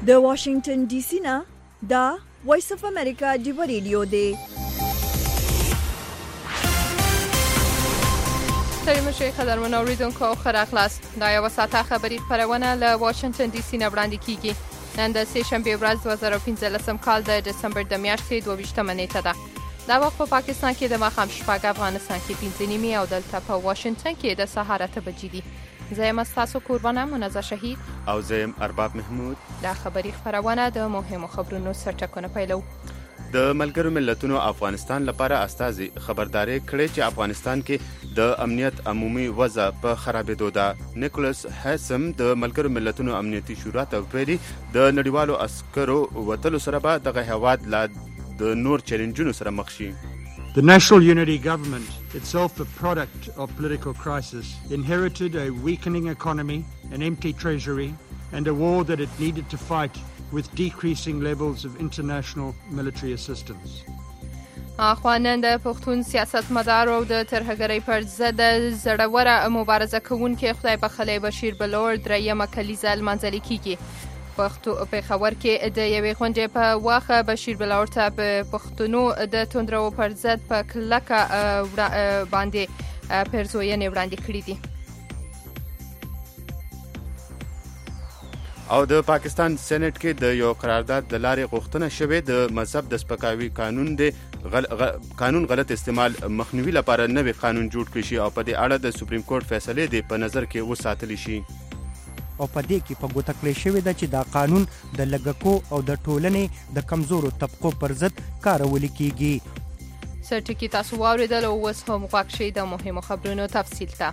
د واشنگټن ډي سي نه دا وایس اف امریکا ډیو ریډیو دی. سلام شیخ قدرمن اوریدونکو خیر اخلاص. دا یو ساعته خبری خبرونه له واشنگټن ډي سي نه وړاندې کیږي. نن د سه شنبه ورځ 2015 کال د دسمبر د میاشتې 22 نیټه ده. دا وخت په پاکستان کې د ماښام شپږ، افغانستان کې 5 نیمې او دلته په واشنگټن کې د سهار 8 بجې دي. زه یم تاسو قربانه منزه شهید او زه یم ارباب محمود. دا خبری خبرونه د مهمو خبرونو سرټکونه پیلو. د ملګرو ملتونو افغانستان لپاره استازي خبرداري کړې چې افغانستان کې د امنیت عمومي وضع په خرابېدو ده. نیکولس هیسم د ملګرو ملتونو امنیتي شورا ته ویلي د نړیوالو عسکرو وتلو سره به دغه هیواد لا د نور چیلنجونو سره مخ شي. The National Unity Government, itself a product of political crisis, inherited a weakening economy, an empty treasury, and a war that it needed to fight with decreasing levels of international military assistance. اخوانان د پښتون سیاستمدار او د ترهګرۍ پر ضد زړوره مبارزه کوونکي خدای بخلی بشیر بلور دریمه کلیزه لمانځل کیږي. پېښور کې د یوې غونډې په وخت بشیر بلور ته په پښتنو د توندرو پر ضد په کلکه باندې پیرزوینې وړاندې کړې دي. او د پاکستان سېنات کې د یو قرارداد د لارې غوښتنه شوې د مذهب د سپکاوي قانون غلط استعمال مخنیوي لپاره نوې قانون جوړ کړی شي او په دې اړه د سپریم کورټ فیصلې د په نظر کې وساتلی شي. او په دې کې په ګوته کړی شوې ده چې دا قانون د لږکو او د ټولنې د کمزورو طبقو پر ضد کارول کیږي. سرټکی تاسو واوریدل او اوس هم غوږ شئ د مهمو خبرونو تفصیل ته.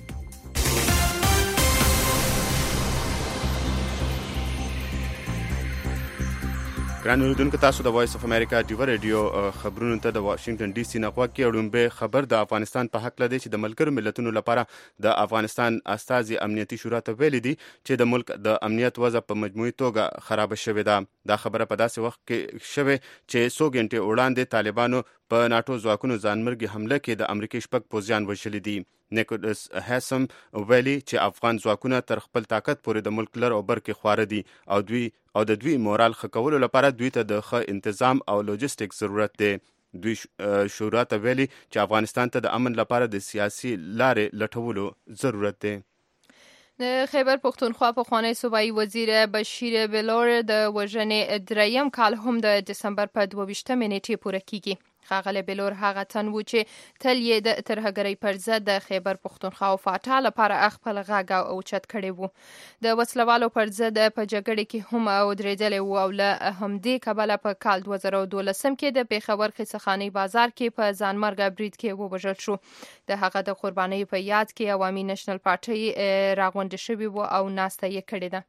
ګران اوریدونکو، تاسو د وایس اف امریکا ډیو ریډیو خبرونو ته د واشنگټن ډي سي نه غوږ کې. وړاندې خبر د افغانستان په حق لدی چې د ملګرو ملتونو لپاره د افغانستان استازي امنیتي شورا ته ویلي دي چې د ملک د امنیت وضع په مجموعي توګه خراب شوې ده. دا خبره په داسې وخت کې شوه چې 100 غنټې وړاندې طالبانو په ناتو ځواکونو ځانمرګي حمله کې د امریکای شپږ پوځیان وژلي دي. نیکولس هیسم ویلي چې افغان ځواکونه تر خپل طاقت پورې د ملک لر او بر کې خواره دي او د دوی مورال ښه کولو لپاره دوی ته د ښه انتظام او لوجستیک ضرورت دی. دوی شورا ته ویلي چې افغانستان ته د امن لپاره د سیاسي لارې لټولو ضرورت دی. د خیبر پښتونخوا پخوانی صوبایي وزیر بشیر بلور د وژنې دریم کال هم د دسمبر په 22 نیټې پوره کیږي. ښاغلی بلور هغه تن و چې تل یې د ترهګرۍ پر ضد د خیبر پښتونخوا او فاټا لپاره خپل غږ اوچت کړی و. د وسلوالو پر ضد په جګړې کې هم ودرېدلی و او له همدې کبله په کال 2012 کې د پېښور خیسخانۍ بازار کې په ځانمرګه برید کې ووژل شو. د هغه د قربانۍ په یاد کې عوامي نېشنل پارټۍ راغونډه شوې و او ناسته یې کړې ده.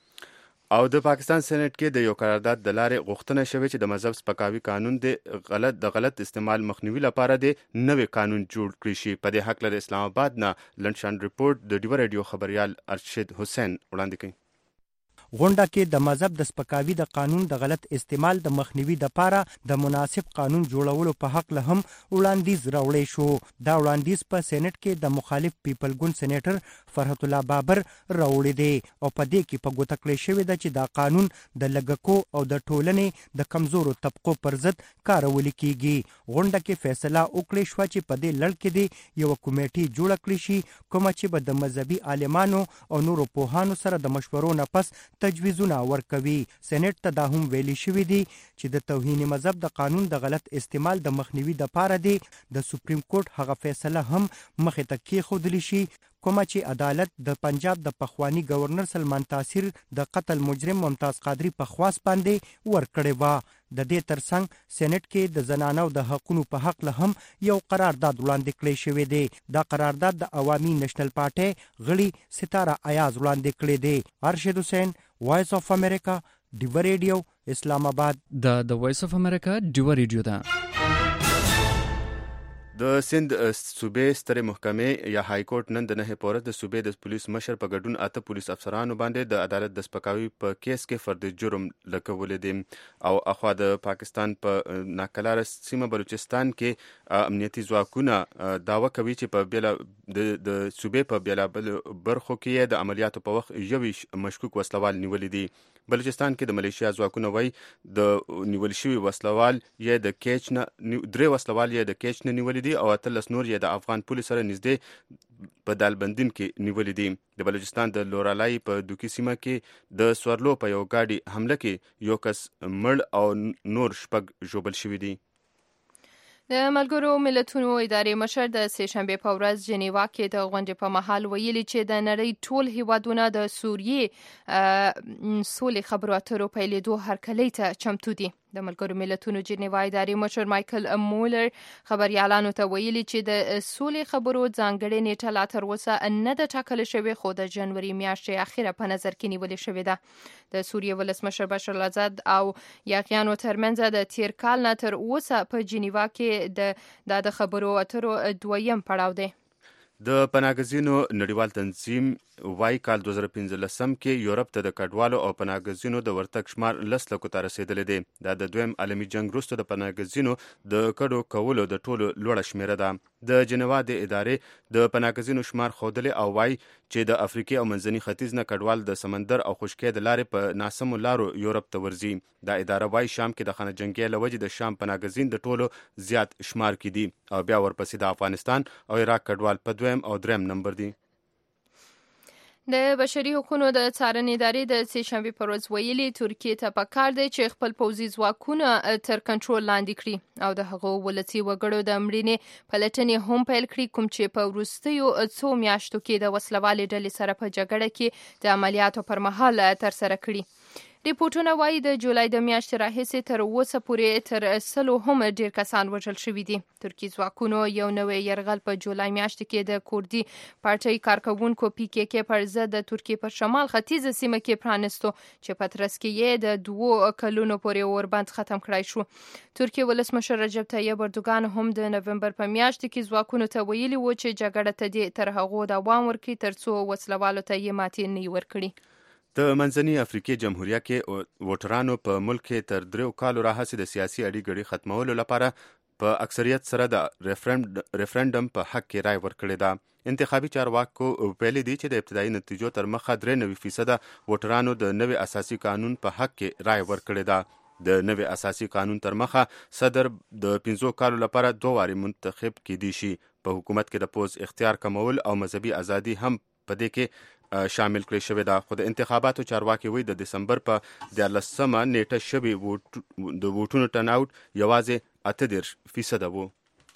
او د پاکستان سېنات کې د یو قرارداد د لارې غوښتنه شوې چې د مذهب سپکاوي قانون د غلط استعمال مخنیوي لپاره د نوې قانون جوړ کړی شي. په دې حق له اسلام آباد نه لنډشان ریپورت د ډیو ریډیو خبريال ارشد حسین وړاندې کوي. غونډه کې د مذهب د سپکاوي د قانون د غلط استعمال د مخنیوي لپاره د مناسب قانون جوړولو په حق له هم وړاندیز راوړی شو. دا وړاندیز په سېنات کې د مخالف پیپل ګوند سېنیټر فرحت الله بابر راوړی دی او په دې کې په ګوته کړی شوې ده چې دا قانون د لږکو او د ټولنې د کمزورو طبقو پر ضد کارول کیږي. غونډه کې فیصله وکړې شو چې په دې لړ کې دی یو کمیټه جوړه کړې شي کومه چې به د مذهبي عالمانو او نورو پوهانو سره د مشورو نه پس تجویزونه ورکوي. سېنات ته دا هم ویلي شوی دی چې د توهین مذهب د قانون د غلط استعمال د مخنیوي لپاره دی د سپریم کورټ هغه فیصله هم مخې ته کېښودلی شي کومه چې عدالت د پنجاب د پخوانی گورنر سلمان تاثیر د قتل مجرم ممتاز قادری په خواست باندې ورکړې و. د دې ترڅنګ سېنات کې د زنانو د حقونو په حق له هم یو قرارداد وړاندې کړی شوی دی. دا قرارداد د عوامي نېشنل پارټۍ غړي ستاره ایاز وړاندې کړی دی. ارشد حسین، وایس اف امریکا ډیو ریډیو، اسلام آباد. د وایس اف امریکا ډیو ریډیو ده. د سند صوبې سترې محکمې یا های کورټ نن د 9 پورې د صوبې د پولیس مشر په ګډون 8 پولیس افسرانو باندې د عدالت د سپکاوي په کیس کې فرد جرم لګولې دي او اخوا د پاکستان په ناکلار سیمه بلوچستان کې امنیتي ځواکونه داوا کوي چې په بیل د صوبې په بیلابل برخو کې د عملیاتو په وخت یو مشکوک وسلوال نیولې دي. بلوچستان کې د ملیشیا ځواکونه وایي د نیول شوي وسلوال یې د کیچ نه 3 وسلوال یې د کیچ نه نیولې دي او 13 نور یې د افغان پولیس سره نږدې په دالبندین کې نیولې دي. د بلوچستان د لورالای په دوکي سیمه کې د سورلو په یو ګاډي حمله کې یو کس مړ او نور 6 ژوبل شوي دي. د ملګرو ملتونو ادارې مشر د سه شنبه په ورځ جنیوا کې د غونډې په مهال ویلي چې د نړۍ ټول هیوادونه د سوریې سولې خبرو اترو پیلېدو هرکلی ته چمتو دي. د ملګرو ملتونو جنیوا ادارې مشر مایکل مولر خبريالانو ته ویلي چې د سولې خبرو ځانګړې نیټه لا تر اوسه نه ده ټاکل شوې، خو د جنوري میاشتې اخیره په نظر کې نیولې شوې ده. د سوریې ولسمشر بشار الاسد او یاغیانو ترمنځ د تیر کال نه تر اوسه په جنیوا کې د خبرو اترو دویم پړاو دی. د پناهګزینو نړیوال تنظیم وای کال 2015 کې یورپ ته د کډوالو او پناهګزینو د ورتګ شمار 10 لکو ته رسیدلی دی. دا د دویم عالمي جنگ وروسته د پناهګزینو د کډو کولو د ټولو لوړه شمیره ده. د جنیوا د ادارې د پناهګزینو شمار ښودلی او وای چې د افریقې او منځني ختیځ نه کډوال د سمندر او خشکۍ د لارې په ناسمو لارو یورپ ته ورځي. دا اداره وای شام کې د خانه جنګۍ له وجې د شام پناهګزین د ټولو زیات شمار کې دي او بیا ورپسې د افغانستان او عراق کډوال په دویم او دریم نمبر دي. د بشري حقوقو د څارنې ادارې د سه شنبه پر ورځ ویلي ترکیه ته پکار دی چې خپل پوځي ځواکونه تر کنټرول لاندې کړي او د هغو ولسي وګړو د مړینې پلټنې هم پیل کړي کوم چې په وروستیو څو میاشتو کې د وسلوالې ډلې سره په جګړه کې د عملیاتو پر مهال ترسره کړي. ریپورتونه وایي د جولای د میاشتې راهیسې تر اوسه پورې تر 100 هم ډیر کسان وژل شوي دي. ترکي ځواکونو یو نوی یرغل په جولای میاشت کې د کوردي پارټۍ کارکوونکو PKK پر ضد د ترکیې په شمال ختیځه سیمه کې پرانستو چې په ترڅ کې یې د 2 کلونو پورې اوربند ختم کړای شو. ترکیې ولسمشر رجب طیب اردوغان هم د نومبر په میاشت کې ځواکونو ته ویلي و چې جګړه ته دې تر هغو دوام ورکړي ترڅو وسلوالو ته یې ماتې نه ورکړي. د منځني افریقې جمهوریت کې ووټرانو په ملک کې تر 3 کالو راهیسې د سیاسي اړیکو ختمولو لپاره په اکثریت سره د ریفرندم په حق کې رای ورکړې ده. انتخابي چارواکو ویلي دي چې د ابتدایي نتیجو تر مخه 93% ووټرانو د نوي اساسي قانون په حق کې رای ورکړې ده. د نوي اساسي قانون تر مخه صدر د 15 کالو لپاره 2 واري منتخب کېدی شي. په حکومت کې د پوز اختیار کمول او مذهبي ازادي هم په دې کې شامل کړی شوی ده. خو د انتخاباتو چارواکي وایي د دسمبر په 14مه نیټه شوی د ووټونو ټرن آوټ یوازې 38% وو.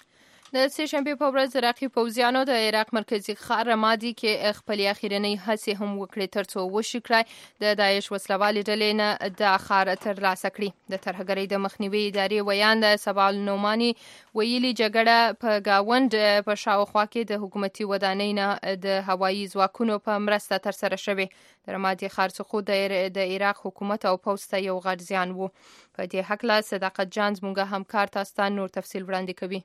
د سه شنبه په ورځ عراقي پوځیانو د عراق مرکزی ښار رمادي کې خپل اخیرنۍ هڅې هم وکړې ترڅو وشي کړای د داعش وسلوالې ډلې نه د ښار ترلاسه کړي. د ترهګرۍ د مخنیوي ادارې ویان د سبا النعماني ویلي جګړه په گاوند په شاوخوا کې د حکومتي ودانۍ نه د هوایي ځواکونو په مرسته ترسره شوې. د رمادي ښار څخه د عراق حکومت او پوځ ته یو غټ زیان وو. په دې هکله صداقت جان زموږ همکار تاسو ته نور تفصیل وړاندې کوي.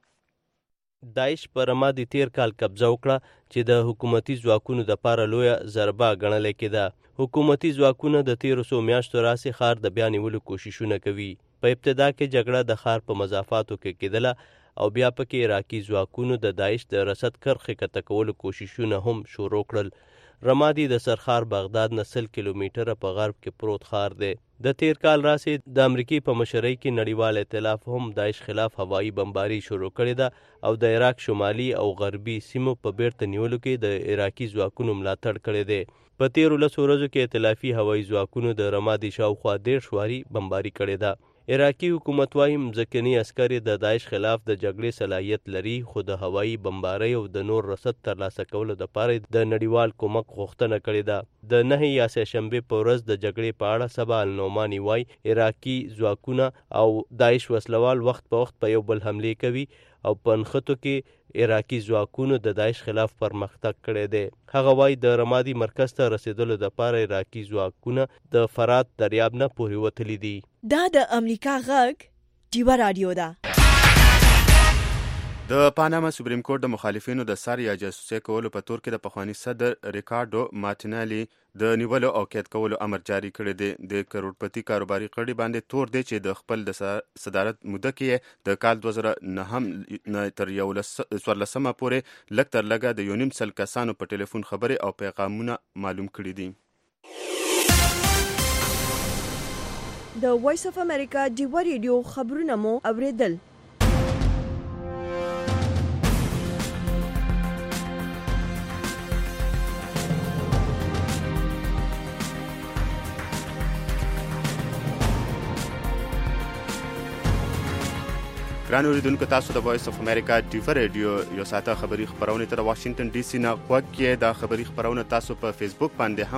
داعش په رمادي تیر کال قبضه وکړه چې د حکومتي ځواکونو د پاره لویه ضربه ګڼل کېده. حکومتي ځواکونه د 1300 میاشتو راهیسې ښار د بیا نیولو کوششونه کوي. په ابتدا کې جګړه د ښار په مضافاتو کې کېدله او بیا پکې عراقي ځواکونو د داعش د رسد کرښې کته کولو کوششونه هم شروع کړل. رمادي د سرخار بغداد نه 100 کیلومتره په غرب کې پروت ښار دی. د تیر کال راهیسې د امریکای په مشرۍ کې نړیوال ائتلاف هم داعش خلاف هوایي بمباري شروع کړې ده او د عراق شمالي او غربي سیمو په بیرته نیولو کې د عراقي ځواکونو ملاتړ کړی دی. په 13 ورځو کې ائتلافي هوایي ځواکونو د رمادي شاوخوا 1.5 واري بمباري کړې ده. عراقي حکومت وايي مځکني عسکر د داعش خلاف د جګړې صلاحیت لري، خو د هوایي بمبارۍ او د نور رسد ترلاسه کولو لپاره د نړیوال کومک غوښتنه کړې ده. د 9 یا سه شنبه په ورځ د جګړې په اړه سبا النعماني وايي عراقي ځواکونه او داعش وسلوال وخت په وخت په یو بل حمله کوي او په نښتو کې عراقي ځواکونو د داعش خلاف پرمختګ کړی دی. هغه وايي د رمادي مرکز ته رسیدلو لپاره عراقي ځواکونه د فرات دریاب نه پورې وتلي دي. دا د امریکا غږ ډیوه رادیو ده. د پاناما سپریم کورټ د مخالفینو د سر یا جاسوسي کولو په تور کې د پخوانی صدر ریکارډو مارټینالي د نیولو او قید کولو امر جاری کړی دی. د کروڑپتی کاروباري کړي باندې تور دی چې د خپل د صدارت موده کې د کال 2009 تر 14 پورې لږ تر لږه د 1.5 کسانو په ټلیفون خبرې او پیغامونه معلوم کړي دي. د وایس اف امریکا ډیوا ریډیو خبرونه مو اوریدل. ګران اوریدونکو، تاسو د وایس اف امریکا ډیوا ریډیو یو ساعته خبری خبرونه تر واشنگټن ډي سي نه غوږی. دا خبری خبرونه تاسو په فیسبوک باندې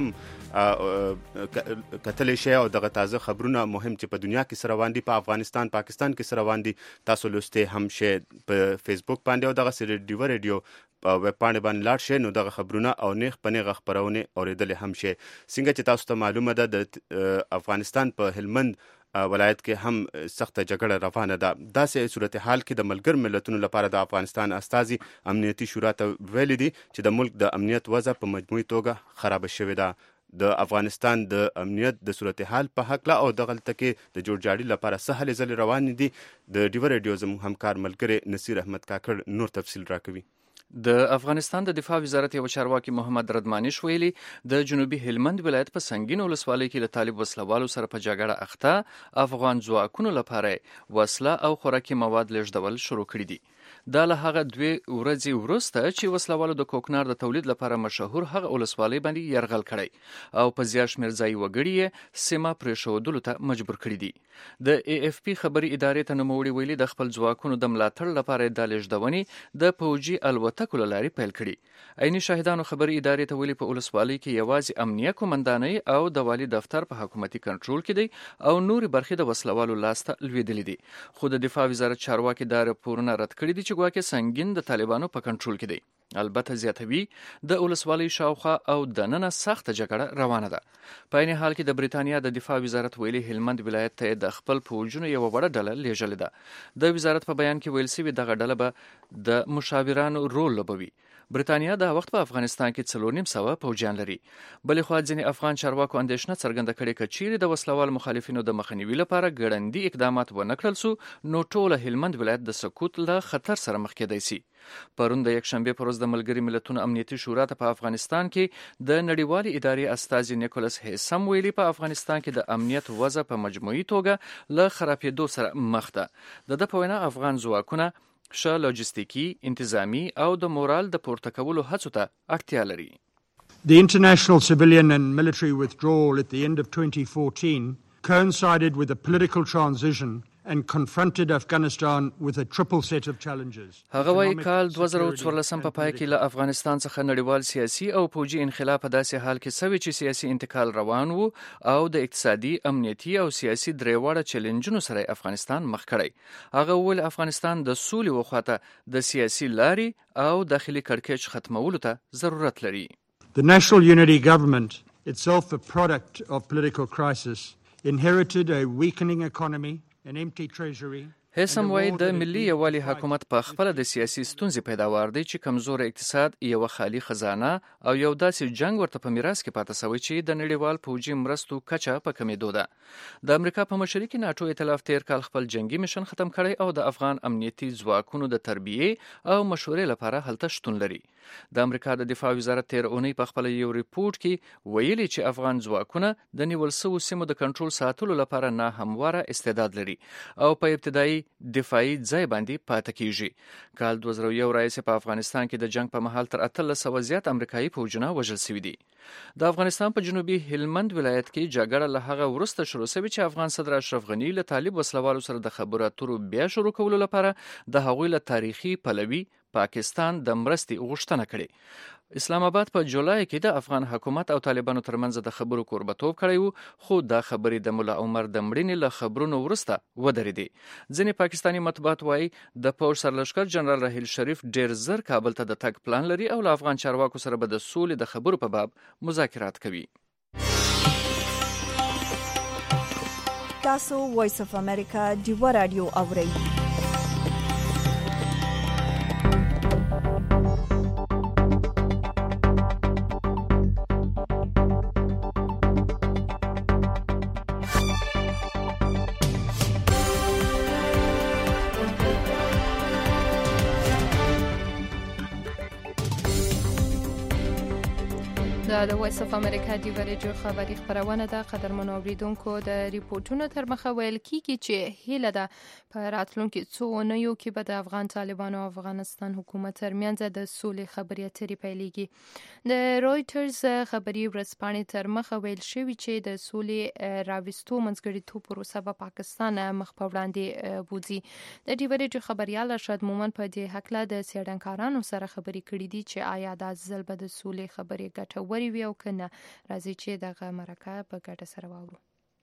هم کتلی شئ او دغه تازه خبرونه مهم چې په دنیا کې سره روان دي، په افغانستان پاکستان کې سره روان دي، تاسو لوستي هم شئ په فیسبوک باندې او دغه سره ډیوا ریډیو په ویب پاڼې باندې لاړ شئ، نو دغه خبرونه او نیغ په نیغه خبرونه اوریدل هم شئ. څنګه چې تاسو ته معلومه ده د افغانستان په هلمند ولایت کې هم سخته جګړه روانه ده. داسې صورتحال کې د ملګر ملتونو لپاره د افغانستان استازي امنیتي شورا ته ویلي دي چې د ملک د امنیت وضع په مجموعي توګه خراب شوې ده. د افغانستان د امنیت د صورتحال په حق لا او دغلته کې د جوړجاړي لپاره سهل ځل روان دي. د ډیوا ریډیو زموږ همکار ملګری نصیر احمد کاکړ نور تفصیل راکوي. د افغانستان د دفاع وزارت یو چارواکي محمد ردمانش ویلي د جنوبي هلمند ولایت په سنگین ولسوالۍ کې له طالب وسلوالو سره په جګړه اخته افغان ځواکونو لپاره وسله او خوراکي مواد لیږدول شروع کړي دي. دا له هغه 2 ورځې وروسته چې وسلوالو د کوکنار د تولید لپاره مشهور هغه ولسوالۍ باندې یرغل کړی او په زیات شمېر ځای وګړي سیمه پرېښودلو ته مجبور کړي دي. د AFP خبري ادارې ته نوموړي ویلي د خپل ځواکونو د ملاتړ لپاره د لیږدونې د پوجي الوتکو له لارې پیل کړي. عیني شاهدانو خبري ادارې ته ویلي په ولسوالۍ کې یوازې امنیه قومندانۍ او د والي دفتر په حکومتي کنټرول کې دی او نورې برخې د وسلوالو لاسته لوېدلې دي. خو د دفاع وزارت چارواکي دا راپورونه رد کړي دي چې ګواکې سنگین د طالبانو په کنټرول کې دی. البته زیاتوي د ولسوالۍ شاوخوا او دننه سخته جګړه روانه ده. په عین حال کې د بریتانیا د دفاع وزارت ویلي هلمند ولایت ته د خپل پوجونو یو وړه ډله لیږلې ده. د وزارت په بیان کې ویل شوی دغه ډله به د مشاورانو رول لوبوي. بریتانیا د وخت په افغانستان کې 4.5 پوجان لري. بلې خوا ځینې افغان چارواکو اندېښنه څرګنده کړې چې چیرې د وسلوال مخالفینو د مخنیوي لپاره ګړندي اقدامات ونه کړل سو نو ټول هلمند ولایت د سقوط له خطر سره مخ کېدای شي. پرون د یکشنبه پر ورځ د ملګري ملتونو امنیتي شورا ته په افغانستان کې د نړیوالې ادارې استازي نیکولس هیسم ویلي په افغانستان کې د امنیت وضع په مجموعي توګه له خرابېدو سره مخ ده. د په وینا افغان ځواکونه ښه لوجستیکي، انتظامی او د مورال د پورته کولو هڅو ته اړتیا لري. The international civilian and military withdrawal at the end of 2014 coincided with a political transition and confronted Afghanistan with a triple set of challenges. هغه وايي کال 2014 په پای کې له افغانستان څخه نړیوال سیاسي او پوجي انقلاب په داسې حال کې سوي چې سیاسي انتقال روان وو او د اقتصادي، امنیتي او سیاسي درېواړه چیلنجونو سره افغانستان مخ کړی. هغه ول افغانستان د سولې وخواته د سیاسي لاري او داخلي کړکېچ ختمولو ته ضرورت لري. The National Unity Government, itself a product of political crisis, inherited a weakening economy, an empty treasury. هیسم وایي د ملي یووالي حکومت په خپل د سیاسي ستونزې پیداوار دی چې کمزور اقتصاد، یو خالي خزانه او یو داسې جنگ ورته په میراث کې پاتې شوی چې د نړیوال پوجي مرستو کچه په کمېدو ده. د امریکا په مشرۍ کې ناټو ائتلاف تیر کال خپل جنگي مشن ختم کړی او د افغان امنیتي ځواکونو د تربیې او مشورې لپاره هلته شتون لري. د امریکا د دفاع وزارت تیر اونۍ په خپل یو ریپورت کې ویلي چې افغان ځواکونه د نیول شوو سیمو د کنټرول ساتلو لپاره نه همواره استعداد لري او په ابتدایي دفاعي ځای باندې پاتې کیږي. کال 2001 راځي په افغانستان کې د جنگ په مهال تر 1300 زیات امریکایي فوجونه وژل شوي دي. د افغانستان په جنوبي هلمند ولایت کې جګړه له هغه وروسته شروع شوې چې افغان صدر اشرف غنی له طالب وسلوالو سره د خبرو اترو بیا شروع کولو لپاره د هغوی له تاریخي پلوي پاکستان د مرستې غوښتنه کړې. اسلام آباد په جولای کې د افغان حکومت او طالبانو ترمنځ د خبرو کوربتوب کړی وو، خو دا خبرې د مولا عمر د مړینې له خبرونو وروسته ودرېدې. ځینې پاکستاني مطبوعات وایي د پوځ سرلښکر جنرال راحیل شریف ډېر زر کابل ته د تګ پلان لري او له افغان چارواکو سره به د سولې د خبرو په باب مذاکرات کوي. تاسو وایس اف امریکا ډیوا رادیو اورئ. د وایس اف امریکا دی ورجو خبری خبرونه د قدرمن اوریدونکو د ریپورتونو تر مخه ویل کیږي چې هیله ده په راتلونکو څو اونیو کې به د افغان طالبانو او افغانستان حکومت ترمنځ د سولې خبرې اترې پیلېږي. د رويټرز خبري ورځپاڼې تر مخه ویل شوی چې د سولې راوستو منځګړیتوب پروسه په پاکستان مخ په وړاندې بوزي. د دی ورجو خبريال ارشد مومن په دې حق له د سیړنکارانو سره خبري کړې دي چې آیا د ځل به د سولې خبرې ګټوري وي او کنه. راځي چې دغه مرکه په ګټه سره واورو.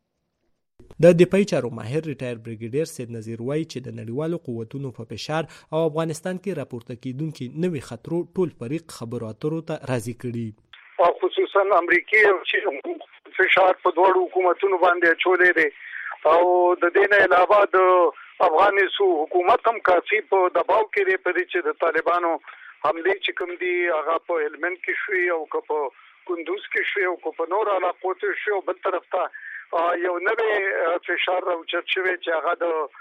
د دفاعي چارو ماهر ریټایر بریګیډیر سید نذیر وایي چې د نړیوالو قوتونو په فشار او افغانستان کې راپورته کیدونکو نوي خطرو ټول فریق خبرو اترو ته راضي کړي او خصوصا امریکای چې فشار په دوه حکومتونو باندې چولې دي او د دې نه علاوه د افغاني حکومت هم کافي په دباو کې دی په دې چې د طالبانو حمله چې کوم دي هغه په هلمند کې شوی او په کندوز کې شوی او په نور علاقو کې شوی او بل طرف ته یو نوې فشار راوچت شوی چې هغه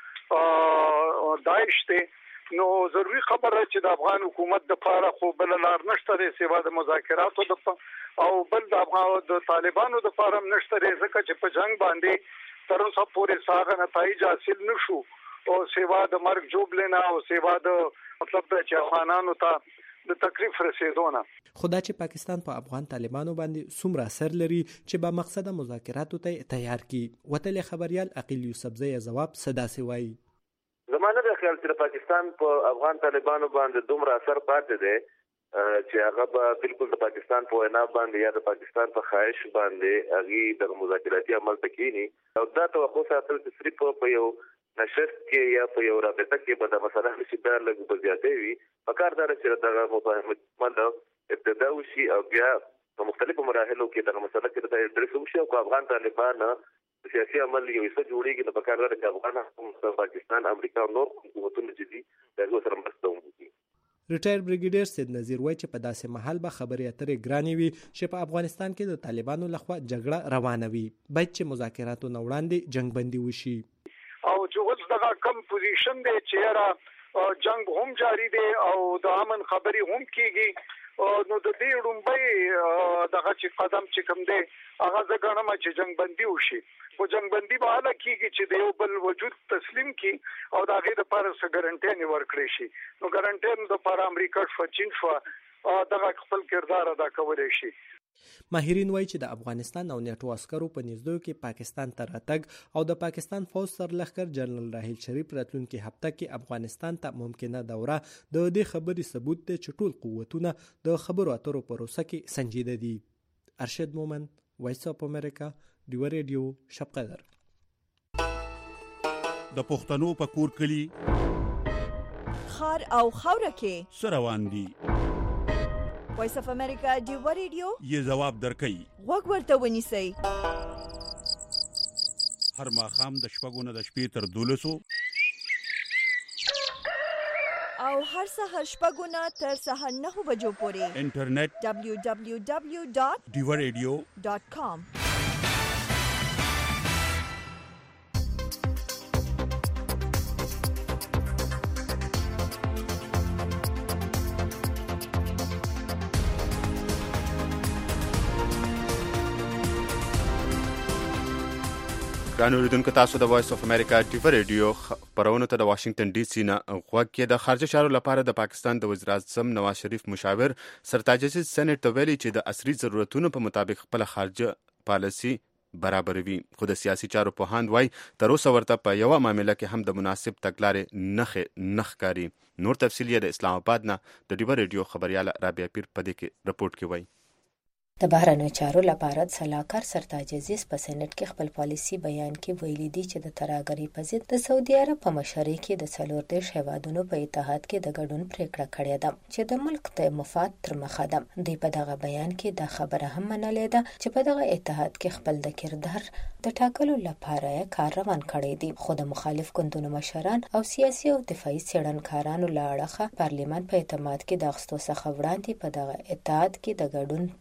د داعش ته نو ضروری خبره چې د افغان حکومت د لپاره خو بل لار نشته دی سیوا د مذاکراتو او بل د طالبانو د لپاره نشته دی ځکه چې په جنگ باندې تر اوسه پورې ساغه نتایج حاصل نشو او سیوا د مرګ جوړ نه او سیوا د مطلب چې افغانانو ته د تکلیف رسیدونه. خدا چې پاکستان په افغان طالبانو باندې څومره اثر لري چې با مقصد مذاکراتو ته تیار کی. وتل خبريال عقیل یوسفزی جواب صدا سی وایي. زمانه د خیال چې پاکستان په افغان طالبانو باندې دومره اثر پاتې دی چې هغه به بالکل د پاکستان په وینا باندې یا د پاکستان په خواهش باندې هغه د مذاکراتي عمل تکینی او دا توقع ساتل چې صرف په یو نشست کې یا په یو رابطه کې به د مسله نشي دا لږ په زیاتې وي په کار دار چې دغه مفاهمت ابتدا وشي او بیا په مختلفو مراحلو کې دغه مسله کې د ادریس وشي او افغان طالبان سیاسي عمل یو څه جوړیږي د په کار دار چې افغان حکومت پاکستان امریکا او نور حکومتونه چې دي دغه سره مرسته وکړي. ریټایر بریګیډیر سید نذیر وایي چې په داسې محل به خبرې اترې ګرانې وي چې په افغانستان کې د طالبانو لخوا جګړه روانه وي باید چې مذاکراتو نه وړاندې جنگ بندي وشي او چې اوس دغه کم پوزیشن دی چې را جنگ هم جاری دی او د امن خبري هم کیږي نو د دې رومبای دغه چې قدم چې کوم دی هغه ځګنه ما چې جنگ بندي وشي او جنگ بندي به حاله کیږي چې د یو بل وجود تسلیم کی او د هغه لپاره څه ګارانټي ورکړي شي نو ګارانټي د لپاره امریکا شو چین شو دغه خپل کردار ادا کولای شي. ماهرین وایي چې د افغانستان او نیټو عسکرو په نږدې کې پاکستان ته راتګ او د پاکستان فوج سرلښکر جنرال راحیل شریف راتلونکي هفته کې افغانستان ته ممکنه دوره د دې خبرې ثبوت دی چې ټول قوتونه د خبرو اترو پروسه کې سنجیده دي. ارشد مومن وایس اف امریکا دیو ریډیو شب قدر. د پښتنو په کور کلی خار او خوره کې سروان دي وایس اف امریکا دیو ریډیو یې جواب درکړي وګ ورته ونیسئ هر ماښام د شپږو نه د شپې تر 12 او هر سهار شپږو نه تر سهار 9 بجو پورې انټرنیټ www.diwaradio.com ګرانو اوریدونکو تاسو د وایس اف امریکا ډیو ریډیو خبرونه ته د واشنگټن ډي سي نه غوږ کې د خارجه چارو لپاره د پاکستان د وزیر اعظم نواز شریف مشاور سرتاج عزیز سېنات ته ویلي چې د عصري ضرورتونو په مطابق خپل خارجه پالیسي برابروي خو د سیاسي چارو په هاند وای تر اوسه ورته په یو معاملې کې هم د مناسب تګلارې نخ کاری. نور تفصیل یې د اسلام آباد نه د ډیو ریډیو خبريال رابعه پیر په دې کې رپورت کې وای. د بهرنیو چارو لپاره سلاکار سرتاج عزیز په سېنات کې خپل پالیسي بیان کې ویلي دي چې د ترهګرۍ په ضد د سعودي عرب په مشرۍ کې د 14 هیوادونو په اتحاد کې د ګډون پریکړه کړې ده چې د ملک د مفاد تر مخه ده. دوی په دغه بیان کې د خبره هم منلې ده چې په دغه اتحاد کې خپل د کردار د ټاکلو لپاره کار روان کړی دی خو د مخالف ګوندونو مشران او سیاسي او دفاعي څېړنکارانو له اړخه پارلیمان په اعتماد کې د اخستو څخه وړاندې په دغه اتحاد کې د ګډون پر حکومت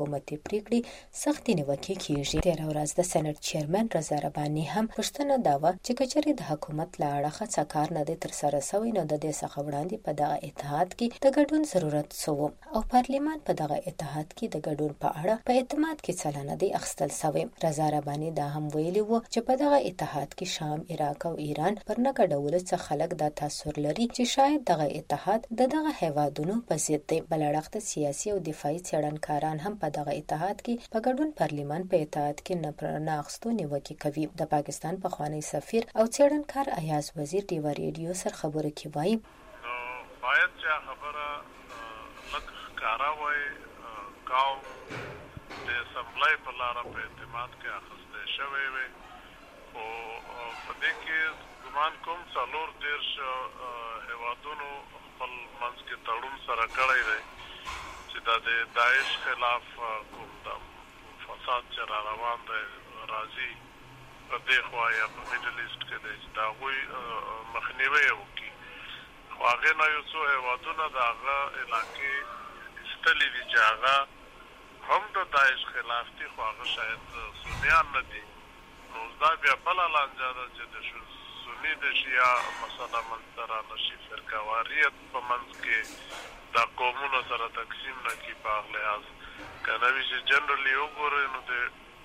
حکومتي پریکړې سختي نیوکه کیږي. تیر ورځ د سېنات چیرمن رضا رباني هم پښتنه داوا چې کچري د حکومت لا اړخه څه کار نه دی تر سره شوی نو د دې څخه وړاندې په دغه اتحاد کې د ګډون ضرورت سو او پارلیمان په دغه اتحاد کې د ګډون په اړه په اعتماد کې څلنه دی اخستل شوی. رضا رباني دا هم ویلي وو چې په دغه اتحاد کې شام، عراق او ایران پر نه ګډولو څخه خلک دا تاثر لري چې شاید دغه اتحاد دغه هیوادونو په ضد دی. بل اړخ ته سیاسي او دفاعي څېړنکاران هم په دغه اتحاد کې په ګډون پارلیمان په اتحاد کې نه اخستو نیوکه کوي. د پاکستان پخوانی سفیر او څېړنکار ایاز وزیر ډیوا ریډیو سره خبرو کې وایي باید چې خبره لږ ښکاره وای قوم د اسمبلی په لاره په اعتماد کې اخیستی شوی وي خو په دې کې ګمان کوم 40 هیوادونو خپل منځ کې تړون سره کړی دی چې دا د داعش خلاف کوم د فساد چې را روان دی راځي په دې خوا یا په میډل ایسټ کې دی چې د هغوی مخنیوی وکړي. خو هغې نه یو څو هیوادونه د هغه علاقې ایستلي دي چې هغه هم د داعش خلاف دي خو هغه شاید سنیان نه دي. نو دا بیا بله لانجه ده چې د سني د شیعه مسله منځته رانشي، فرقهواریت په منځ کې دا قومونو سره تقسیم نه کړي په هغه لحاظ. که نه وي چې جنرالي وګورئ نو د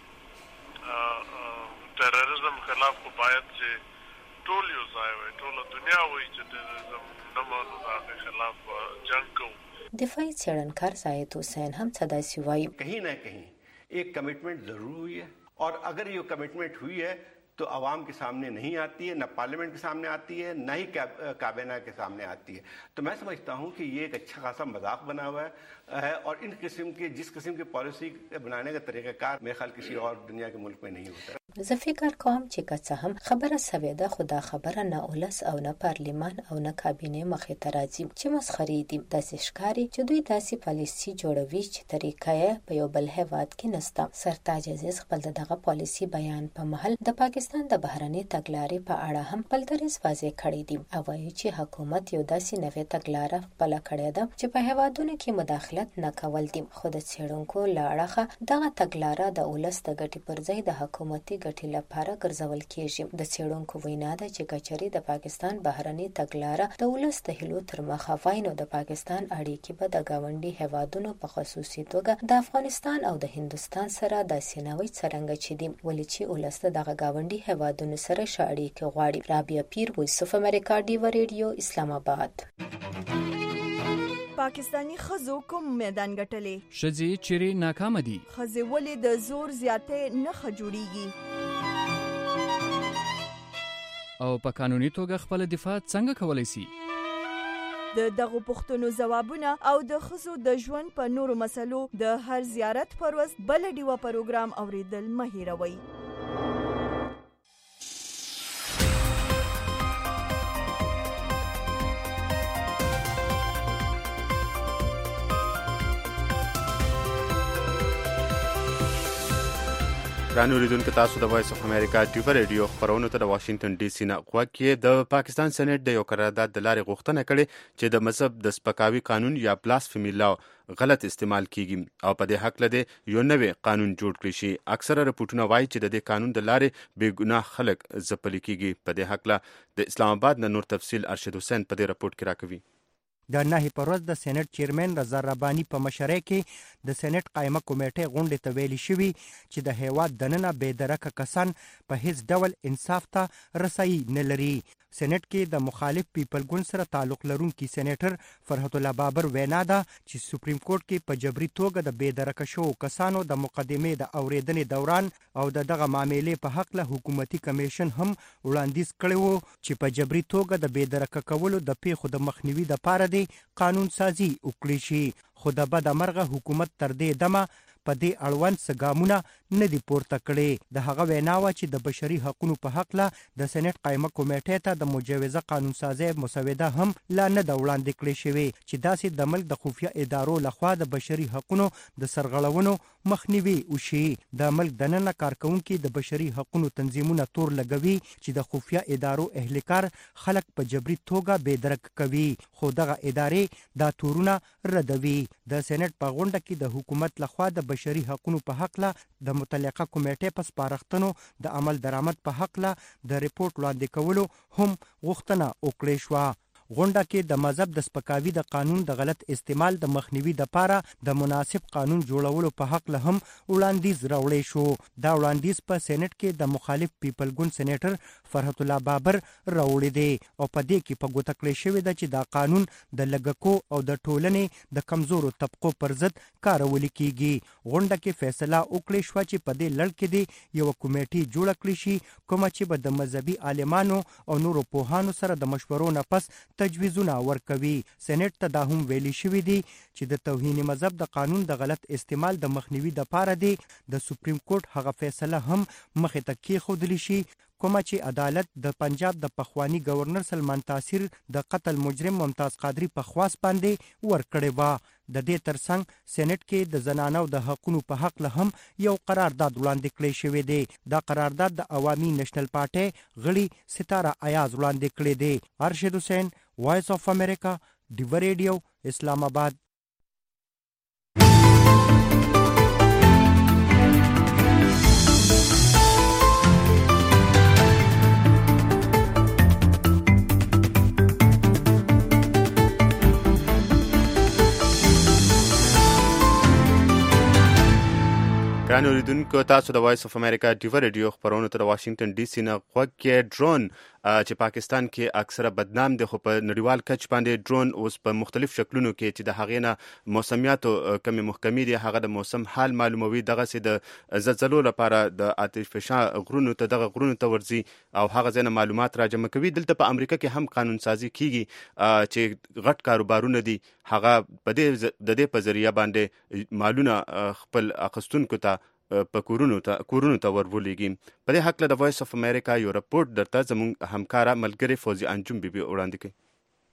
تروریزم خلاف خو باید چې ټول یو ځای وي، ټوله دنیا وایي چې تروریزم نه منو، د هغې خلاف جنګ کوو. دفاعي څېړنکار زاهد حسین هم څه داسې وایي कहीं ना कहीं एक कमिटमेंट जरूर हुई है और अगर ये कमिटमेंट हुई है तो आवाम के सामने नहीं आती है, न पार्लियामेंट के सामने आती है, न ही काबीना के सामने आती है. तो मैं समझता हूँ कि ये एक अच्छा खासा मजाक बना हुआ है और इन किस्म के जिस किस्म की पॉलिसी बनाने का तरीक़ाकार मेरे ख्याल किसी और दुनिया के मुल्क में नहीं होता. زه فکر کوم چې که څه هم خبره سوې ده خو دا خبره نه ولس او نه پارلیمان او نه کابینې مخې ته راځي چې مسخرې دي. داسې ښکاري چې دوی داسې پالیسي جوړوي چې طریقه یې په یو بل هیواد کې نشته. سرتاج عزیز خپل دغه پالیسي بیان په محل د پاکستان د بهرنۍ تګلارې په اړه هم خپل دریځ واضح کړی دی او وایي چې حکومت یو داسې نوې تګلاره خپله کړې ده چې په هیوادونو کې مداخلت نه کول دي. خو د څېړونکو له اړخه دغه تګلاره د ولس د ګټې پر ځای د حکومتي ګټې لپاره ګرځول کېږي. د څېړونکو وینا ده چې کچري د پاکستان بهرنۍ تګلاره د ولس د هیلو تر مخه وای نو د پاکستان اړیکې به د ګاونډي هیوادونو په خصوصي توګه د افغانستان او د هندستان سره داسې نوې څرنګه چې دي ولې چې ولس دغه ګاونډي هیوادونو سره ښه اړیکې غواړي. رابعه پیر، وایس اف امریکا، ډیوا ریډیو، اسلام آباد. پاکستانی خزو کوم میدان ګټلې؟ ښځې چیرې ناکامه دي؟ ښځې ولې د زور زیاتې نه جوړیږي؟ او په قانوني توګه خپل دفاع څنګه کولای شي؟ د دغه پوښتنو ځوابونه او د ښځو د ژوند په نورو مسلو د هر زیارت پر ورځ بل ډیوه پروګرام اوریدل مه هیروئ. ګرانو اوریدونکو، تاسو د وایس اف امریکا ډیوا ریډیو خپرونو ته د واشنگټن ډي سي نه غوږ کې د پاکستان سېنات د یو قرارداد د لارې غوښتنه کړې چې د مذهب د سپکاوي قانون یا بلاسفیمي لا غلط استعمال کیږي او په دې حق لده یو نوې قانون جوړ کړی شي. اکثره رپورټونه وایي چې د دې قانون د لارې بے ګناه خلک ځپل کیږي. په دې حق له د اسلام آباد نه نور تفصیل ارشد حسین په دې رپورټ کې راکوي. د 9 پر ورځ د سېنات چیرمن رضا رباني په مشرۍ کې د سېنات قائمه کمیټې غونډې ته ویلي شوي چې د هیواد دننه بې درکه کسان په هیڅ ډول انصاف ته رسایي نه لري. سېنات کې د مخالف پیپل ګوند سره تعلق لرونکي سېنیټر فرحت الله بابر وینا ده چې سپریم کورټ کې په جبري توګه د بې درکه شو کسانو د مقدمې د اوریدنې دوران او دغه معاملې په حق له حکومتي کمیشن هم وړاندیز کړی وو چې په جبري توګه د بې درکه کولو د پیښو د مخنیوي لپاره دی قانون سازي وکړي شي. خو د بد مرغه حکومت تر دې دمه په دې اړوند څه ګامونه نه دي پورته کړي. د هغه وینا وه چې د بشري حقوقو په حق له د سېنات قائمه کمیټې ته د مجوزه قانون سازي مسوده هم لا نه د وړاندې کړې شوې چې داسې د ملک د خفیه ادارو لخوا د بشري حقوقو د سرغړونو مخنیوي وشي. د ملک دننه کارکونکي د بشري حقوقو تنظیمونه تور لګوي چې د خفیه ادارو اهلکار خلک په جبري توګه بې درک کوي، خو دغه ادارې دا تورونه ردوي. د سېنات په غونډه کې د حکومت لخوا د بشري حقوقو په حق له د متعلقه کمیټې په سپارښتنو د عمل درآمد په حق له د ریپورت وړاندې کولو هم غوښتنه وکړې شوه. غونډه کې د مذهب د سپکاوي د قانون د غلط استعمال د مخنیوي لپاره د مناسب قانون جوړولو په حق له هم وړاندیز راوړی شو. دا وړاندیز په سېنات کې د مخالف پیپل ګوند سېنیټر فرحت الله بابر راوړی دی او په دې کې په ګوته کړی شوی دی چې دا قانون د لږکو او د ټولنې د کمزورو طبقو پر ضد کارول کیږي. غونډه کې فیصله وکړې شو چې په دې لړ کې دی یو کمیټه جوړ کړي شي کوم چې به د مذهبي عالمانو او نورو پوهانو سره د مشورو نه پس تجویزونه ورکوي. سېنات ته دا هم ویلي شوی دی چې د توهین مذهب د قانون د غلط استعمال د مخنیوي لپاره دی د سپریم کورټ هغه فیصله هم مخې ته کېښودلی شي کومه چې عدالت د پنجاب د پخوانی گورنر سلمان تاثیر د قتل مجرم ممتاز قادری په خواست باندې ورکړې وه. د دې ترڅنګ سېنات کې د زنانو د حقوقو په حق له هم یو قرارداد وړاندې کړی شوی دی. دا قرارداد د عوامي نېشنل پارټي غړي ستاره ایاز وړاندې کړی دی. ارشد حسین، وایس اف امریکا، ډیو ریډیو، اسلام آباد. ګران اوریدونکو، تاسو د وایس اف امریکا ډیو ریډیو خبرونو ته د واشنگټن ډي سي نه غوږ کې ډرون چې پاکستان کې اکثره بدنام دي، خو په نړیوال کچ باندې ډرون اوس په مختلف شکلونو کې چې د هغې نه موسمیاتو کمی محکمې دي هغه د موسم حال معلوموي. دغسې د زلزلو لپاره د آتش غرونو ته دغه غرونو ته ورځي او هغه ځای نه معلومات راجمع کوي. دلته په امریکا کې هم قانون سازي کیږي چې غټ کاروبارونه دي هغه د دې په ذریعه باندې مالونه خپل اخیستونکو ته په کورونو ته ورولېږي. په دې هکله د وایس اف امریکا یو رپورټ درته زموږ همکاره ملګرې فوزي انجم بیبي وړاندې کوي.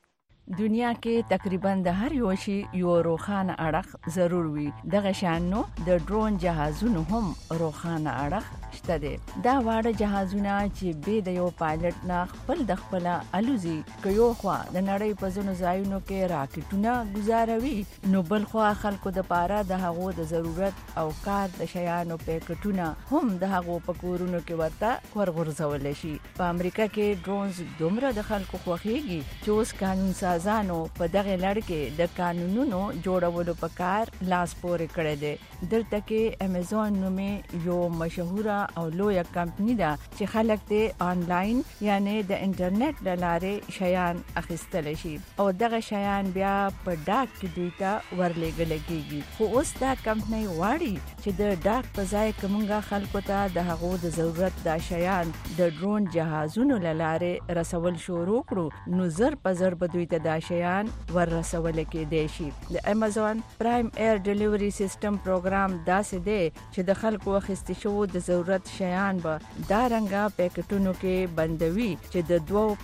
دنیا کې تقریبا د هر یو شی یو روخانه اړخ ضرور وي. دغه شانو د ډرون جهازونو هم روخانه اړخ شته دي. دا واړه جهازونه چې به د یو پایلټ نه خپل د خپل الوزي کوي خو د نړۍ په ځینو ځایونو کې راکټونه گزاروي، نو بل خو خلکو د پاره د هغو د ضرورت او کار د شیانو پیکټونه هم د هغو په کورونو کې ورته ورغورځول شي. په امریکا کې ډرونز دومره د خلکو خوښيږي چې اوس قانون سازانو په دغه لړ کې د قانونونو جوړولو په کار لاس پورې کړی دی. دلته کې امیزون نومې یو مشهوره او لویه کمپنی ده چې خلک ته آنلاین یعنی د انټرنیټ له لارې شیان اخیستل شي او دغه شیان بیا په ډاک کې دوی ته ورلېږل کېږي. خو اوس دا کمپنی غواړي چې د ډاک په ځای کومه خلکو ته د هغو د ضرورت د شیان د ډرون جهازونو له لارې رسول شروع کړو، نو زر په زر به دوی ته دا شیان ور رسول کېدای شي. د امازون پرایم ایر ډیلیوري سیستم پروګرام داسې دی چې د خلکو اخیستل شوو د ضرورت شیان به دا رنګه پیکټونو کې بندوي چې د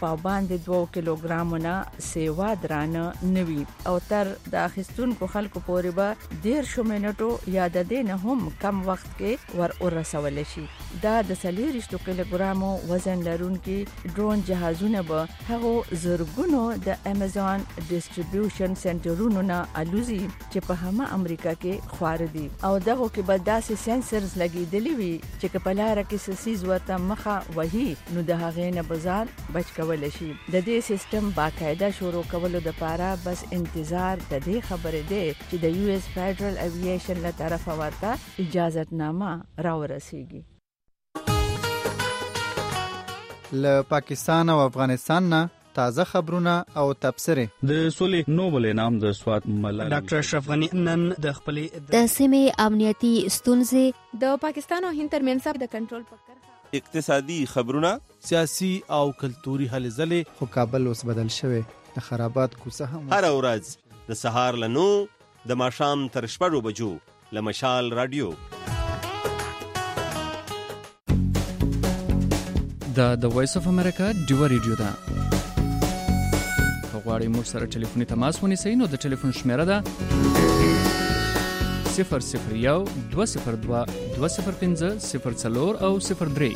2 کیلوګرامونه سیوا درانه نوي او تر د اخیستونکو خلکو پورې به 10 منټو یا د دې نه هم کم وخت کې ور رسول شي. دا د 40 کیلوګرامو وزن لرونکي ډرون جهازونه به هغه زرګونو د امازون ډیسټریبیوشن سنټرونو نه الوزي چې په همه امریکا کې خوار دي او دغه کې به داسې سنسرز لګیدلی وي چې په لار کې سیز ورته مخه وهي نو د هغې نه بازار بچ کول شي. د دې سیستم باقاعده شروع کولو د لپاره بس انتظار د دې خبرې دی چې د یو اس فدرال ایوییشن له طرفه ورته اجازهتنامه راورسیږي. له پاکستان او افغانستان نه تازه خبرونه او تبصرې. د سولې نوبل انعام د سوات ملالۍ ډاکټر اشرف غنی نن د خپلې د سیمې امنیتي ستونزې د پاکستان او هند ترمنځ د کنټرول په کرښه اقتصادي خبرونه سیاسي او کلتوري هلې ځلې. خو کابل اوس بدل شوی د خرابات کوڅه هم هر ورځ د سهار له 9 د ماښام تر 6 بجو له مشال رادیو. د وایس اف امریکا ډیو ریډیو ده. غواړئ موږ سره ټلیفوني تماس ونیسئ نو د ټلیفون شمیره ده 001 202 205 04 او 03.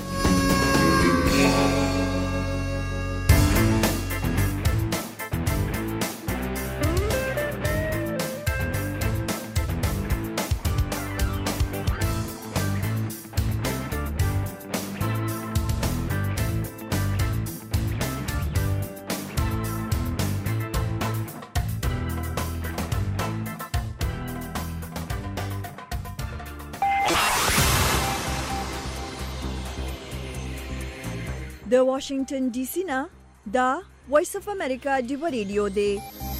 د واشنگټن ډي سي نه دا وایس اف امریکا ډیو ریډیو دی.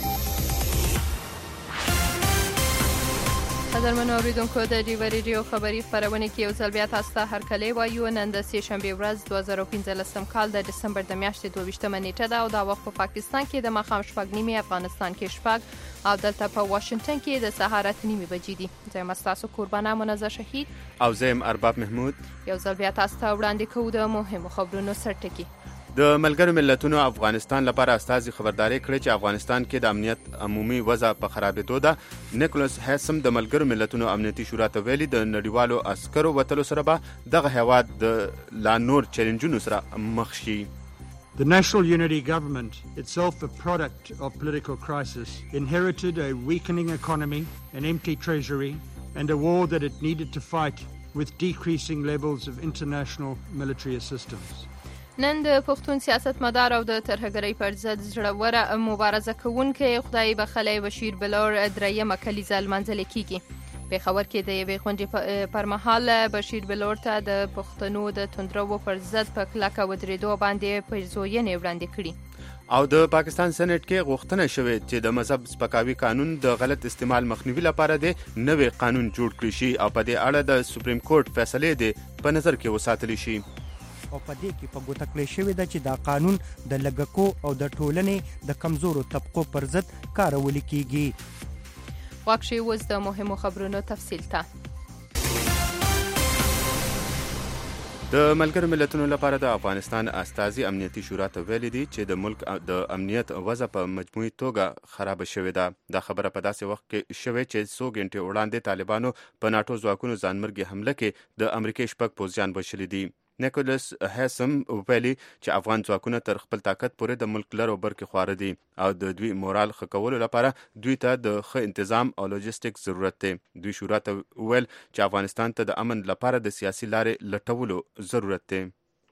قدرمنو اوریدونکو د ډیو ریډیو خبري خبرونه کې یو ځل بیا تاسو ته هرکلی وایو. نن د سه شنبه ورځ 2015 کال د دسمبر د میاشتې 22 نیټه ده او دا وخت په پاکستان کې د ماښام 6:30 افغانستان کې 6 او دلته په واشنگټن کې د سهار 8:30 بجې دي. زه تاسو قربانه منزه شهید او زم ارباب محمود یو ځل بیا تاسو ته وړاندې کوو د مهمو خبرونو سرټکی. د ملګرو ملتونو افغانستان لپاره استازي خبرداري کړې چې افغانستان کې د امنیت عمومي وضع په خرابېدو ده. نیکولس هیسم د ملګرو ملتونو امنیتي شورا ته ویلي د نړیوالو عسکرو وتلو سره به دغه هیواد د لا نور چیلنجونو سره مخ شي. The National Unity Government, itself a product of political crisis, inherited a weakening economy, an empty treasury, and a war that it needed to fight with decreasing levels of international military assistance. نن د پښتون سیاستمدار او د ترهګرۍ پر ضد زړوره مبارزه کوونکی خدای بخلی بشیر بلور دریمه کلیزه لمانځل کیږي. پېښور کې د یوې غونډې پر مهال بشیر بلور ته د پښتنو د توندرو پر ضد په کلکه ودرېدو باندې پیرزوینې وړاندې کړي. او د پاکستان سېنات کې غوښتنه شوې چې د مذهب سپکاوي قانون د غلط استعمال مخنیوي لپاره د نوې قانون جوړ کړي شي او په دې اړه د سپریم کورټ فیصلې د په نظر کې وساتل شي. او په دې کې په ګوته کړی شوی ده چې دا قانون د لږکو او د ټولنې د کمزورو طبقو پر ضد کارول کیږي. واکشي اوس د مهمو خبرونو تفصیل ته. د ملګرو ملتونو لپاره د افغانستان استازي امنیتي شورا ته ویلي دي چې د ملک د امنیت وضع په مجموعي توګه خراب شوې ده. دا خبره په داسې وخت کې شوې چې څو غنټې وړاندې طالبانو په ناتو ځواکونو ځانمرګي حمله کې د امریکای شپږ پوځیان وژلي دي. نیکولس هیسم ویلي چې افغان ځواکونه تر خپل طاقت پورې د ملک لر او بر کې خواره دي او د دوی مورال ښه کولو لپاره دوی ته د ښه انتظام او لوجستیک ضرورت دی. دوی شورا ته ویل چې افغانستان ته د امن لپاره د سیاسي لارې لټولو ضرورت دی.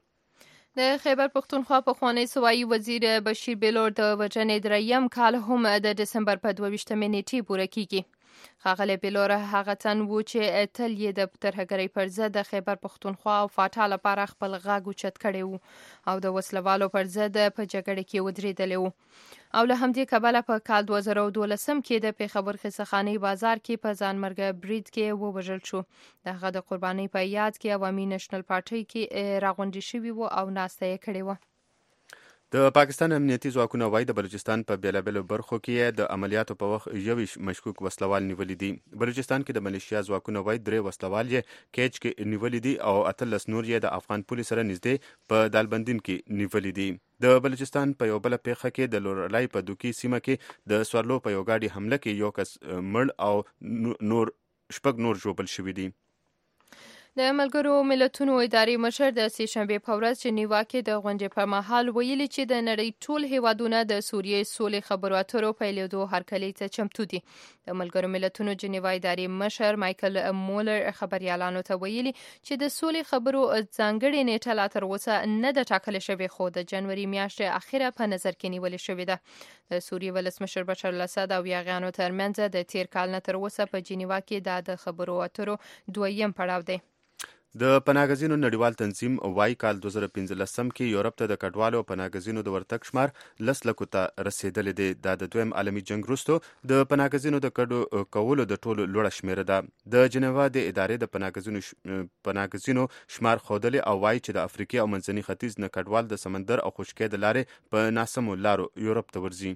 د خیبر پختونخوا پخوانی صوبایي وزیر بشیر بلور د وژنې دریم کال هم د دسمبر په 22 نیټې پوره کیږي. ښاغلی بلور هغه تن و چې تل یې د ترهګرۍ پر ضد د خیبر پختونخوا او فاټا لپاره خپل غږ اوچت کړی و او د وسلوالو پر ضد په جګړه کې ودرېدلی و او له همدې کبله په کال 2012 کې د پېښور خیسخانۍ بازار کې په ځانمرګه برید کې ووژل شو. د هغه د قربانۍ په یاد کې عوامي نېشنل پارټۍ کې راغونډې شوي وو او ناسته یې کړې وه. د پاکستان امنیتي ځواکونه وايي د بلوچستان په بیلابیلو برخو کې د عملیاتو په وخت 21 مشکوک وسلوال نیولي دي. بلوچستان کې د ملیشیا ځواکونه وايي 3 وسلوال یې کېچ کې نیولي دي او 18 نور یې د افغان پولیس سره نږدې په دالبندین کې نیولي دي. د بلوچستان په یو بل پیښه کې د لورلای په دوکي سیمه کې د سوارلو په یو گاډي حمله کې یو کس مړ او نور شپږ نور ژوبل شوي دي. د ملګرو ملتونو ادارې مشر د سه شنبه په ورځ جنیوا کې د غونډې پر مهال ویلي چې د نړۍ ټول هیوادونه د سوریې سولې خبرو اترو پیلېدو هرکلی ته چمتو دي. د ملګرو ملتونو جنیوا ادارې مشر مایکل مولر خبريالانو ته ویلي چې د سولې خبرو ځانګړې نیټه لا تر اوسه نه ده ټاکل شوې خو د جنوري میاشتې اخیره په نظر کې نیول شوې ده. د سوریې ولسمشر بشار الاسد او یاغیانو ترمنځ د تیر کال نه تر اوسه په جنیوا کې د خبرو اترو دویم پړاو دی. د پناهګزینو نړیوال تنظیم وايي کال 2015 کې یورپ ته د کډوالو پناهګزینو د ورتګ شمار 10 لکو ته رسیدلی دی. دا د دویم عالمي جنگ وروسته د پناهګزینو د کډو کولو د ټولو لوړه شمیره ده. د جنیوا د ادارې د پناهګزینو شمار ښودلی او وايي چې د افریقا او منځني ختیځ نه کډوال د سمندر او خشکۍ د لارې په ناسمو لارو یورپ ته ورځي.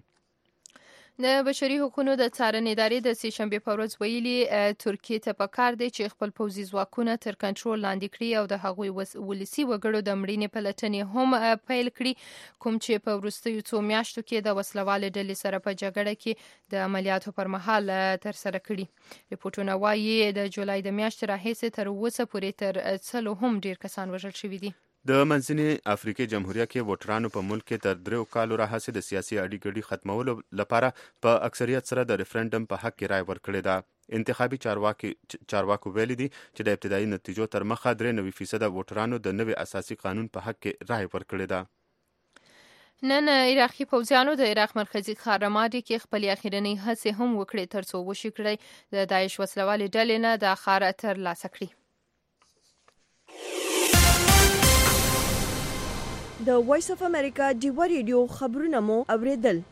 د بشري حقوقو د څارنې ادارې د سه شنبه په ورځ ویلي ترکیه ته پکار دی چې خپل پوځي ځواکونه تر کنټرول لاندې کړي او د هغوی ولسي وګړو د مړینې پلټنې هم پیل کړي کوم چې په وروستیو څو میاشتو کې د وسلوالې ډلې سره په جګړه کې د عملیاتو پر مهال ترسره کړي. ریپورتونه وايي د جولای د میاشتې راهیسې تر اوسه پورې تر 100 هم ډیر کسان وژل شوي دي. د منځني افریقې جمهوریت کې ووټرانو په ملک کې تر 3 کالو راهیسې د سیاسي اړیکې ختمولو لپاره په اکثریت سره د ریفرندم په حق کې رائے ورکړې ده. انتخابي چارواکو ویلي دي چې د ابتدایي نتیجو تر مخه 93% ووټرانو د نوي اساسي قانون په حق کې رائے ورکړې ده. نن عراقي پوځیانو د عراق مرکزی ښار رمادي کې خپل اخیرنۍ هڅې هم وکړې ترڅو وشي کړي د داعش وسلوالې ډلې نه د ښار ترلاسه کړي. د وایس اف امریکا ډیوا ریډیو خبرونه مو اوریدل.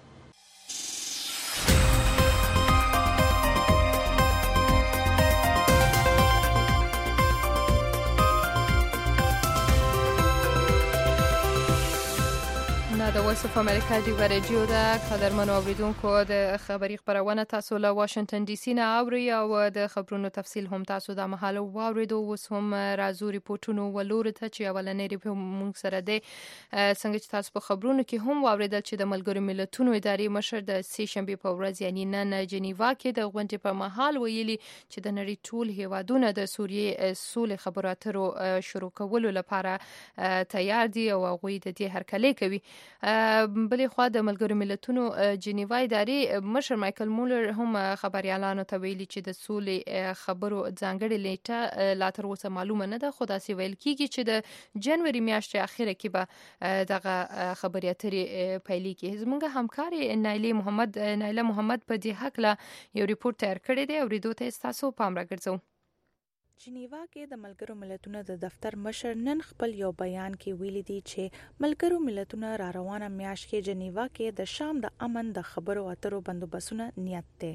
د وایس اف امریکا ډیوا ریډیو د قدرمنو اوریدونکو د خبري خبرونه تاسو له واشنگټن ډي سي نه اوري او د خبرونو تفصیل هم تاسو د محل واوریدو. اوس هم راځو ریپورتونو ولور ته چې اولنې ریپورت موږ سره دی څنګه چې تاسو په خبرونو کې هم واوریدل چې د ملګرو ملتونو اداري مشر د سه شنبه په ورځ یعنی نن جنیوا کې د غونډې په محل ویلي چې د نړۍ ټول هیوادونه د سوریې سولې خبرو اترو شروع کولو لپاره تیار دي او هغوی د دې هرکلی کوي. بلې خوا د ملګرو ملتونو جنیوا اداري مشر مایکل مولر هم خبريالانو ته ویلي چې د سولې خبرو ځانګړې لیټه لا تر اوسه معلومه نه ده، خو داسې ویل کیږي چې د جنوري میاشتې اخیره کې به دغه خبرې اترې پیلېږي. زموږ همکارې نایله محمد په دې هکله یو ریپورت تیار کړی دی، اورېدو ته تاسو پام راګرځوم. جنیوا کې د ملګرو ملتونو د دفتر مشر نن خپل یو بیان کې ویلي دي چې ملګرو ملتونو را روانه میاشت کې جنیوا کې د شام د امن د خبرو اترو بندوبستونه نیت دی.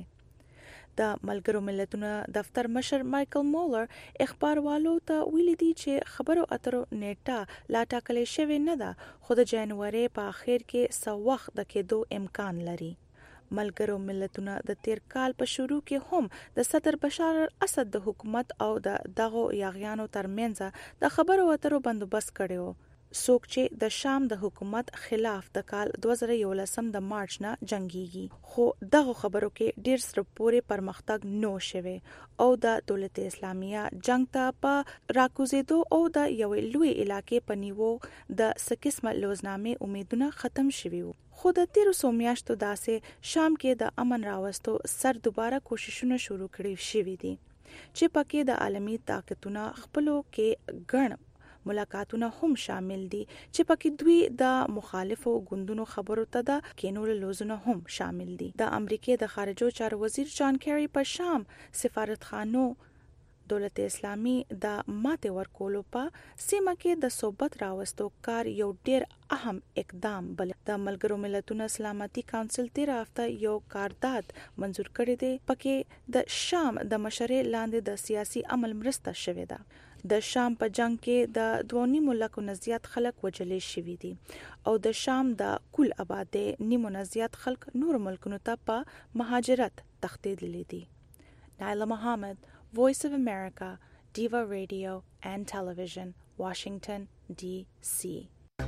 د ملګرو ملتونو دفتر مشر مایکل مولر اخباروالو ته ویلي دي چې خبرو اترو نیټه لا ټاکلې شوې نه ده، خو د جنوري په اخر کې څه وخت د کېدو امکان لري. ملګرو ملتونو د تیر کال په شروع کې هم د صدر بشار الاسد د حکومت او د دغو یاغیانو ترمنځ د خبرو اترو بندوبست کړو، څوک چې د شام د حکومت خلاف د کال 2011 د مارچ نه جنگيږي، خو دغه خبرو کې ډیر سره پورې پرمختګ نو شوه او د دولت اسلامیه جنگ ته په راکوزیدو او د یوې لوی علاقې په نیو د سکسمه لوزنامې امیدونه ختم شوي وو. خو د تیرو سو میاشتو داسې شام کې د امن راوستو سر دوباره کوششونه شروع کړي شوي دي چې پکې د عالمي طاقتونو خپلو کې ګڼ ملاقاتونه هم شامل دي چې پکې دوی د مخالفو ګوندونو خبرو ته د کینول لوزونه هم شامل دي. د امریکای د خارجو چارو وزیر جان کیری په شام سفارتخانو دولت اسلامی د ماته ورکولو په سیمه کې د صحبت راوستو کار یو ډیر اهم اقدام بل. د ملګرو ملتونو سلامتي کونسل تیر هفته یو قرارداد منزور کړی دی، پکې د شام د مشرۍ لاندې د سیاسي عمل مرسته شوې ده. د شام په جنگ کې د 2.5 لکو نه زیات خلک وژلې شوي دي او د شام د کل آبادی 9 نه زیات خلک نور ملکونو ته په مهاجرت تښتېدلي دي. نایله محمد، Voice of America, Diva Radio and Television, Washington, D.C.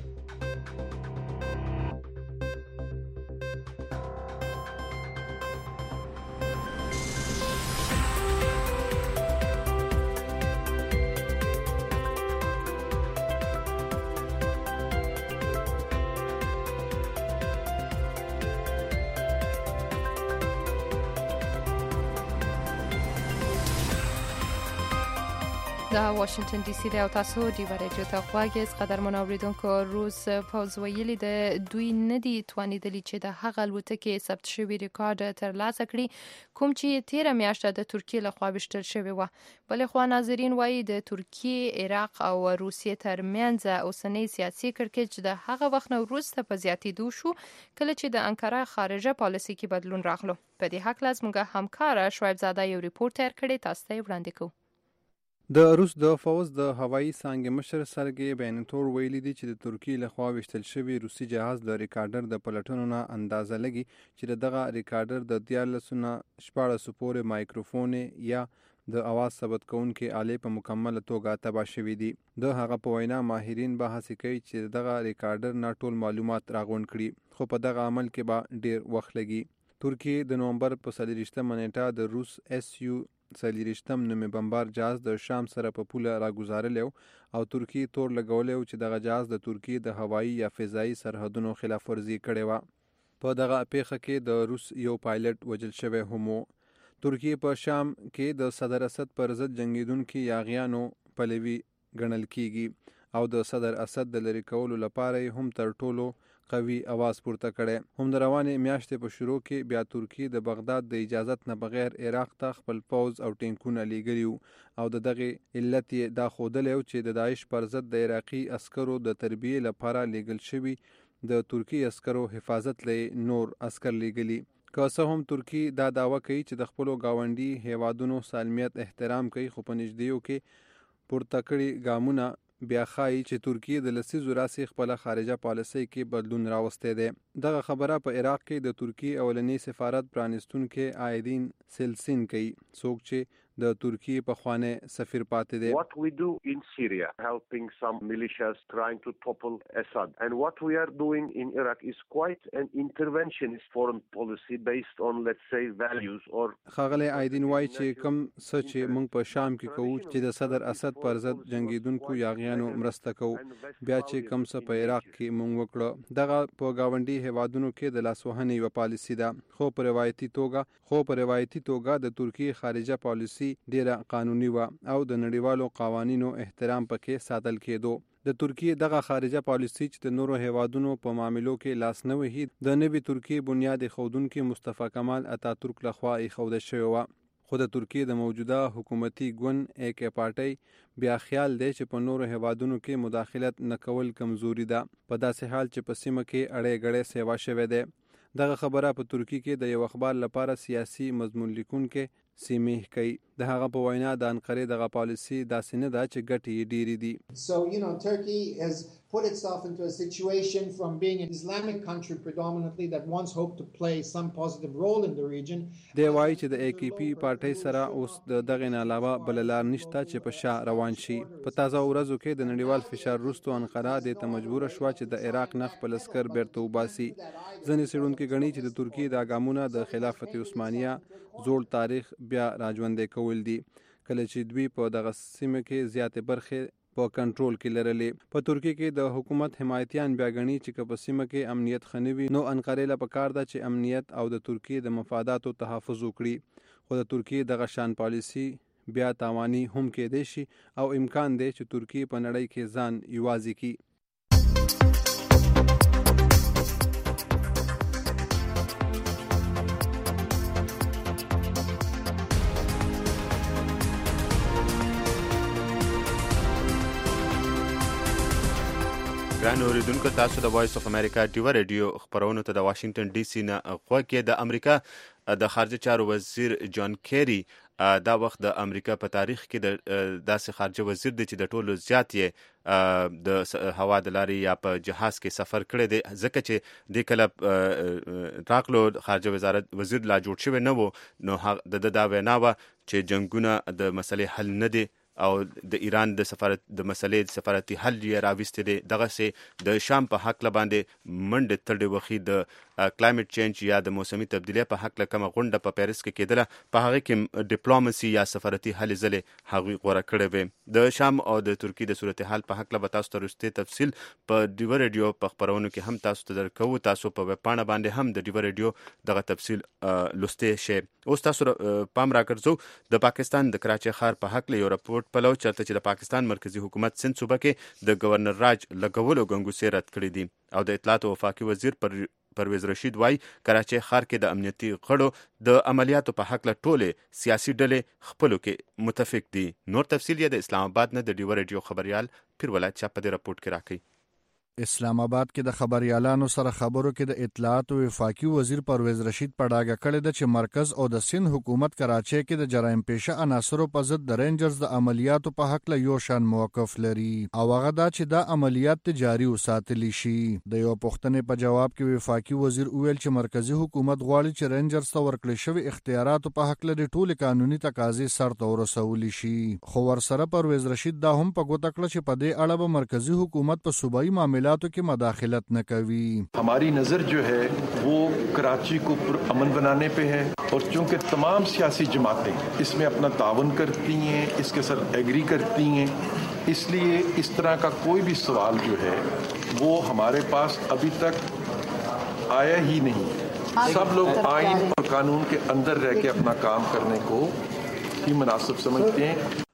دا واشنگټن ډي سي دی او تاسو ډیوا ریډیو ته غواړئ. قدرمن اوریدونکو، روس پوځ ویلي د دوی نه دي توانیدلی چې د هغه الوتکې ثبت شوی ریکارډ ترلاسه کړي کوم چې 13 میاشته د ترکیې لخوا وشتل شوی و. بلې خوا ناظرین وایي د ترکیې، عراق او روسیې ترمنځ اوسنۍ سیاسي کړکېچ د هغه وخت نه وروسته په زیاتېدو شو کله چې د انکاره خارجه پالیسي کې بدلون راغلو. په دې هکله زموږ همکاره شعیب زاده یو ریپورت تیار کړی، تاسو ته وړاندې کوو. د روس د فوز د هوایي څانګې مشر سرګی بینتور ویلي دی چې د ترکیې لخوا وشتل شوی روسي جهاز د ریکارډر د پلټنو نه اندازه لګي چې دغه ریکارډر د 1414 پورې مایکروفون یا د اواز ثبت کوونکې آلې په مکمل توګه تباه شوي دي. د هغه په وینا ماهرین به هڅه کوي چې دغه ریکارډر نه ټول معلومات راغونډ کړي، خو په دغه عمل کې به ډیر وخت لګي. ترکیې د نومبر په 30 نیټه د روس SU 40 نومي بمبار جهاز د شام سره په پوله راګزارلی او ترکیې تور لګولی و چې دغه جهاز د ترکیې د هوایي یا فضایي سرحدونو خلاف ورزي کړې وه. په دغه پیښه کې د روس یو پایلټ وژل شوی هم و. ترکیې په شام کې د صدر اسد پر ضد جنګیدونکو یاغیانو پلوي ګڼل کیږي او د صدر اسد د لرې کولو لپاره هم تر ټولو قوي आवाज پورته کړي. هم د روانې میاشتې په شروع کې بیا ترکیه د بغداد د اجازت نه بغیر عراق ته خپل پوز او ټینکونه لیږلي او دغه علت یې دا ښودلی چې د داعش پر ضد د عراقي عسکرو د تربیې لپاره لیږل شوي د ترکی عسکرو حفاظت لې نور عسکر لیږلي. که څه هم ترکی دا دعوه کوي چې د خپلو ګاونډي هیوادونو سالمیت احترام کوي، خو په نږدېیو کې پورته کړي ګامونه بیا ښایي چې ترکیه د لسیزو راسې خپله خارجه پالیسۍ کې بدلون راوستی دی. دغه خبره په عراق کې د ترکیې اولنی سفارت پرانستونکی آیدین سیلسین کوي، څوک چې د ترکیې پخوانی سفیر پاتې دی. What we do in Syria, helping some militias trying to topple Assad, and what we are doing in Iraq is quite an interventionist foreign policy based on, let's say, values or. خاغلی آیدین وایي چې کوم څه چې موږ په شام کې کوو چې د صدر اسد پر ضد جنگیدونکو یاغیانو مرسته کوو، بیا چې کوم څه په عراق کې موږ وکړو دغه په ګاونډي هیوادونو کې د لاسوهنې یوه پالیسي ده. خو په روایتي توګه د ترکیې خارجه پالیسي ډیره قانوني و او د نړیوالو قوانینو احترام پکې ساتل کېدو. د ترکیې دغه خارجه پالیسي چې د نورو هیوادونو په معاملو کې لاس نه وهي د نوي ترکیې بنیاد ایښودونکي مصطفی کمال اتاتورک لخوا ایښوده شوې وه. خو د ترکیې د موجوده حکومتي ګوند AK پارټۍ بیا خیال دی چې په نورو هیوادونو کې مداخلت نه کول کمزوري ده، په داسې حال چې په سیمه کې اړې ګړې سیوا شوی دی. دغه خبره په ترکیه کې د یو اخبار لپاره سیاسي مضمون لیکونکی سیمیح کوي. د هغه په وینا د انقرې دغه پالیسي داسې نه ده چې ګټې یې ډېرې دي. So, Turkey has put itself into a situation from being an Islamic country predominantly that once hoped to play some positive role in the region. دی وایي چې د AKP پارټۍ سره اوس د دغې نه علاوه بله لار نشته چې په شا روان شي. په تازه ورځو کې د نړیوال فشار وروسته انقره دې ته مجبوره شوه چې د عراق نه خپل عسکر بیرته وباسي. ځینې څېړونکي ګڼي چې د ترکیې دا ګامونه د خلافت عثمانیه زوړ تاریخ بیا راژوندی کول دي، کله چې دوی په دغه سیمه کې زیاتې برخې په کنټرول کې لرلې. په ترکیه کې د حکومت حمایتیان بیا ګڼي چې که په سیمه کې امنیت ښه نه وي نو انقرې له پکار ده چې امنیت او د ترکیې د مفاداتو تحفظ وکړي. خو د ترکیې دغه شان پالیسي بیا تاواني هم کېدی شي او امکان دی چې ترکیې په نړۍ کې ځان یوازې کړي. ګران اوریدونکو، تاسو د وایس اف امریکا ډیوه ریډیو خپرونو ته د واشنگټن ډي سي نه غوږ کې. د امریکا د خارجه چارو وزیر جان کیری دا وخت د امریکا په تاریخ کې د داسې خارجه وزیر دی چې د ټولو زیات یې د هوا د لارې یا په جهاز کې سفر کړی دی، ځکه چې د کله راغلو خارجه وزارت وزیر لا جوړ شوی نه و، نو د دا وینا وه چې جنګونه د مسلې حل نه دی او د ایران د مسلې سفارتي حل یې راویستی دی. دغسې د شام په هکله باندې منډې تړې وخي د کلایمټ چینج یا د موسمي تبدیلۍ په هکله کومه غونډه په پیرس کې کېدله، په هغې کې ډیپلوماسي یا سفارتي هلې ځلې هغوی غوره کړې وې. د شام او د ترکیې د صورتحال په هکله به تاسو ته وروستی تفصیل په ډیوه ریډیو په خپرونو کې هم تاسو ته درکوو. تاسو په ویب پاڼه باندې هم د ډیوه ریډیو دغه تفصیل لوستی شئ. اوس تاسو پام راګرځو د پاکستان د کراچۍ ښار په هکله یو رپورټ پلو چرته چې د پاکستان مرکزی حکومت سند صوبه کې د گورنر راج لګولو ګنګوسې رد کړي دي. او د اطلاعات او وفاقي وزیر پرویز رشید وایي کراچۍ ښار کې د امنیتي غړو د عملیاتو په هکله ټولې سیاسي ډلې خپلو کې متفق دي. نور تفصیل یې د اسلام آباد نه د ډیوه ریډیو خبریال پیر ولایت شاه په دې رپورټ کې راکوي. اسلام آباد کې د خبريالانو سره خبرو کې د اطلاعات او وفاقي وزیر پرویز رشید په ډاګه کړی د چې مرکز او د سند حکومت کراچۍ کې د جرایم پیشه عناصرو په ضد د رینجرز د عملیاتو په حق له یو شان موقف لري او هغه دا چې دا عملیات جاري وساتلی شي. د یو پوښتنې په جواب کې وفاقي وزیر ویل چې مرکزی حکومت غواړي چې رینجرز ته ورکړل شوی اختیارات په حق له ټول قانوني تقاضې سرته ورسول شي. خو ورسره پرویز رشید دا هم په ګوته کړ چې په دې اړه به مرکزی حکومت په صوبایي معاملاتو की मदाखिलत न कवी. हमारी नजर जो है वो कराची को अमन बनाने पे है और चूंकि तमाम सियासी जमातें इसमें अपना तावन करती हैं, इसके साथ एग्री करती हैं, इसलिए इस तरह का कोई भी सवाल जो है वो हमारे पास अभी तक आया ही नहीं. सब लोग आइन और कानून के अंदर रह के अपना काम करने को ही मुनासिब समझते हैं.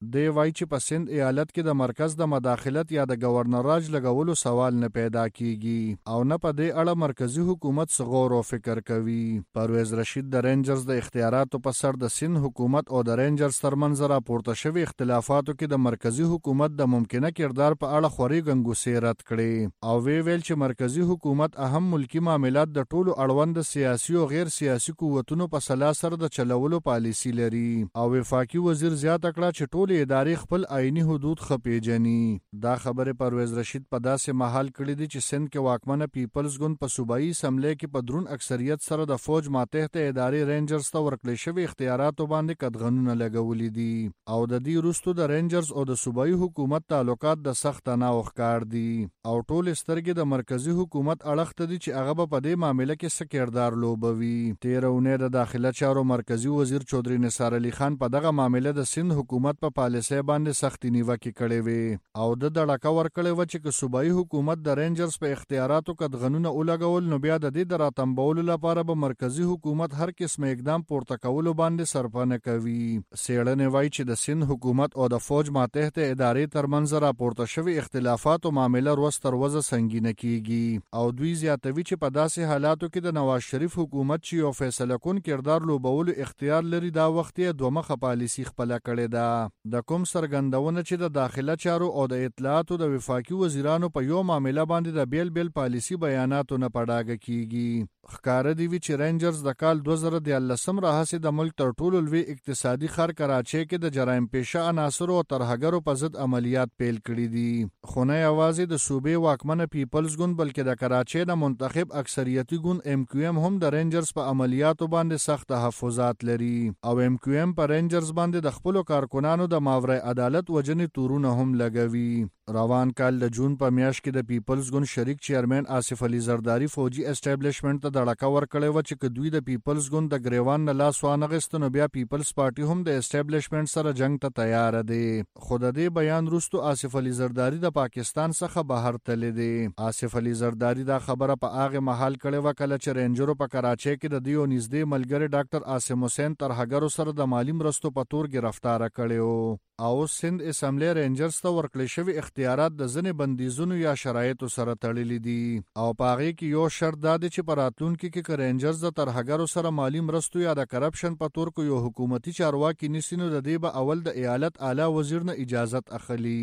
دی وایي چې په سند ایالت کې د مرکز د مداخلت یا د گورنر راج لګولو سوال نه پیدا کیږي او نه په دې اړه مرکزی حکومت څه غور او فکر کوي. پرویز رشید د رینجرز د اختیاراتو په سر د سند حکومت او د رینجرز ترمنځ راپورته شوی اختلافاتو کې د مرکزی حکومت د ممکنه کردار په اړه خوري ګنګوسې رد کړي او ویل چې مرکزی حکومت اهم ملکی معاملات د ټولو اړوند سیاسي او غیر سیاسي قوتونو په سلا سره د چلولو پالیسی لري او وفاقي وزیر زیاته کړه چې ټولې ادارې خپل آئینی حدود خپېژني. دا خبره پرویز رشید په داسې مهال کړې دي چې سند کې واکمنه پیپلز ګوند په صوبایي اسمبلی کې په درون اکثریت سره د فوج ماتحت ادارې رینجرز ته ورکړل شوی اختیاراتو باندې قدغنونه لګولې دي او د دې وروسته د رینجرز او د صوبایي حکومت تعلقات د سخت تناو ښکار دي او ټول سترګې د مرکزی حکومت اړخ ته دي چې هغه په دې معاملې کې څه کردار لوبوي. تیر اونۍ د داخله چارو مرکزی وزیر چودري نثار علي خان په دغه معاملې د سند حکومت په پالیسۍ باندې سختي نیوکې کړې وې او د دړکه ورکړې و چې صوبایي حکومت د رینجرز په اختیاراتو قدغنونه ولګول نو بیا د دې د راتمبولو لپاره به مرکزی حکومت هر قسم اقدام پورته کولو باندې سرپنه کوي. سیړنې وایي چې د سند حکومت او د فوج ماتحت ادارې ترمنځ راپورته شوی اختلافات او معاملې روز تر ورځې سنگینه کیږي او دوی زیاتوي چې په داسې حالاتو کې د نواز شریف حکومت چې یو فیصله کون کردار لوبولو اختیار لري دا وخت یې دوه مخه پالیسی خپله کړې ده. د کوم څرګندونه چې د داخله چارو او د اطلاعاتو د وفاقي وزیرانو په یو معامله باندې د بیل بیل پالیسی بیاناتو نه پډاګه کیږي. ښکاره دی وی چې رینجرز د کال 2013 راهیسې د ملک تر ټولو لوی اقتصادي ښار کراچۍ کې د جرایم پیشه عناصرو او ترهګرو په ضد عملیات پیل کړي دي. خو نه یوازې د صوبې واکمنه پیپلز ګوند بلکې د کراچۍ د منتخب اکثریتي ګوند ام کیو ام هم د رینجرز په عملیاتو باندې سخت تحفظات لري او ام کیو ام په رینجرز باندې د خپلو کارکنانو د ماورای عدالت وجنې تورونه هم لګوي. روان کال د جون په میاشت کې د پیپلز ګوند شریک چیرمن آصف علي زرداری فوجي اسټابلیشمنت ته دړکه ورکړې و چې دوی د پیپلز ګوند د ګریوان نه لاس وانغېست نو بیا پیپلز پارټي هم د اسټابلیشمنت سره جنگ ته تیار دی. خو د دې بیان وروسته آصف علي زرداری د پاکستان څخه بهر تللی دی. آصف علي زرداری دا خبره په هغه محل کړې و کله چې رینجرو په کراچۍ کې د دیو نږدې ملګری ډاکټر عاصم حسین ترهګرو سره د مالی مرستو په تور گرفتار کړی او سند اسمبلی رینجرز ته ورکړل شوی اختیارات د ځینې بندیزونو یا شرایطو سره تړلي دي او په هغې کې یو شرط دا دی چې په راتلونکي کې که رینجرز د ترهګرو سره مالی مرستو یا د کرپشن په تور کو یو حکومتي چارواکي نیسي نو د دې به اول د ایالت اعلی وزیر نه اجازت اخلي.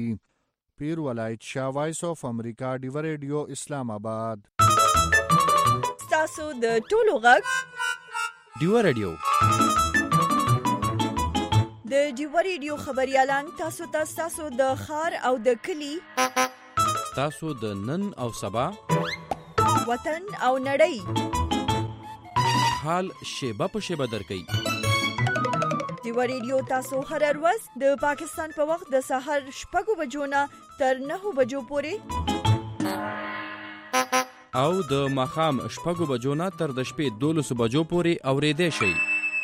پیر ولایت شاه، وایس اف امریکا، ډیو ریډیو، اسلام آباد. تاسو د ټولو غږ ډیو ریډیو د ډیو ریډیو خبريالان تاسو ته د خار او د کلی تاسو د نن او سبا وطن او نړۍ حال شیبه په شیبه درکې. ډیو ریډیو تاسو هر ورځ د پاکستان په وخت د سحر 6 بجو نه تر 9 بجو پورې او د ماښام 6 بجو نه تر د شپې 12 بجو پورې اورېدای شئ.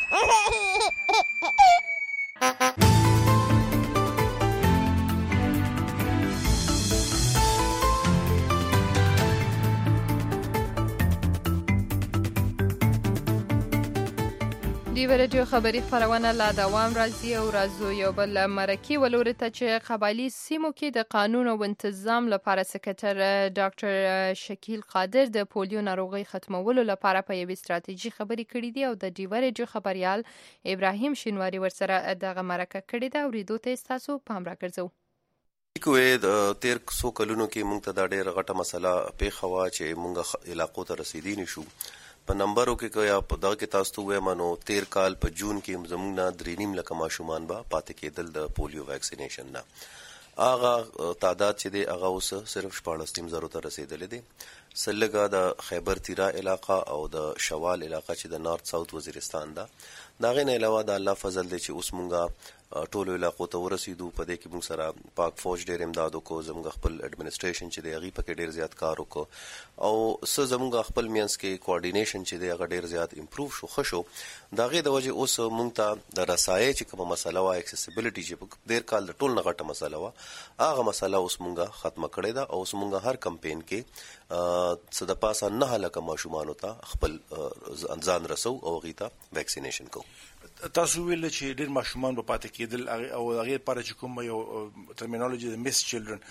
ډیو ریډیو خبری خبرونه لا دوام راځي او راځو یو بل مرکي ولوري ته چې قبایلی سیمو کې د قانون او تنظیم لپاره سکرټر ډاکټر شکیل قادر د پولیو ناروغي ختمولو لپاره په یوه استراتیژي خبري کړې دي او د ډیو ریډیو خبريال ابراهیم شینواری ورسره دغه مرکه کړې ده او ریدو ته تاسو پام راکړئ. کوې د تیر څو کلونو کې موږ ته دا ډېره غټه مسله پیښه وه چې موږ علاقو ته رسیدي نشو. په نمبرو کې یا په دغه کې تاسو ته وایم نو تیر کال په جون کې زموږ نه 3.5 لک ماشومان به پاتې کېدل د پولیو ویکسینیشن نه. هغه تعداد چې دی هغه اوس صرف 14,000 ته رسیدلی دی. سلګه د خیبر تیرا علاقه او د شوال علاقه چې د نارت ساوث وزیرستان ده دا غي نه علاوه د الله فضل دی چې اوس مونږه ټولو علاقو ته ورسېدو. په دې کې موږ سره پاک فوج ډېر امداد وکړو، زموږ خپل اډمنسټریشن چې دی هغې پکې ډېر زیات کار وکړو او څه زموږ خپل منځ کې کوارډینیشن چې دی هغه ډېر زیات امپروو شو، ښه شو. د هغې د وجې اوس موږ ته د رسایۍ چې کومه مسله وه اکسیسیبلیټي چې په ډېر کال د ټول نه غټه مسله وه هغه مسله اوس موږ ختمه کړې ده او اوس موږ هر کمپین کې څه د پاسه 9 لکه ماشومانو ته خپل ځان رسو او هغې ته ویکسینیشن کوو. تاسو ویل چې ډېر ماشومان به پاتې کېدل او هغه لپاره چې کوم یو ټرمینالوژي د مس چلډرن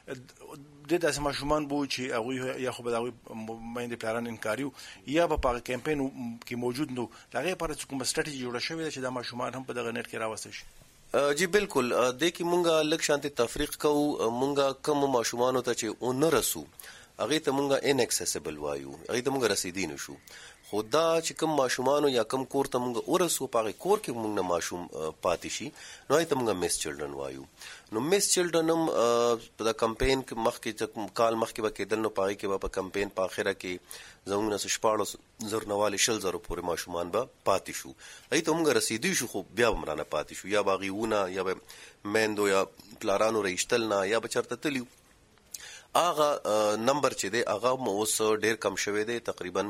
د داسې ماشومان بو چې هغه یا خو به هغه باندې پلان انکاریو یا په کمپاین کې موجود نو هغه لپاره چې کوم سټریټجی جوړه شوې ده چې دا ماشومان هم په دغه نت کې راوستل شي. جی بالکل د کې مونږه لک شانتي تفریق کوو مونږه کم ماشومان ته چې اون رسو هغه ته مونږه ان اکسیسیبل وایو هغه ته مونږه رسیدي نشو خدا چې کم ماشومان یا کم کور ته مونږه ورسو پاره کور کې مونږه ماشوم پاتې شي نو ته مونږه مس چلډرن وایو. نو مس چلډرن هم په کمپاین کې مخکې کال مخکې وکیدل نو پاره کې په کمپاین په اخره کې زموږ نه شپاړو زرنوالي شل زره پورې ماشومان به پاتې شو ای ته مونږه رسیدي شو خو بیا مرانه پاتې شو یا باغیونه یا مندو یا پلارانو رېشتلنا یا بچرته تلیو اغه نمبر چې دی اغه اوس ډیر کم شوی دی تقریبا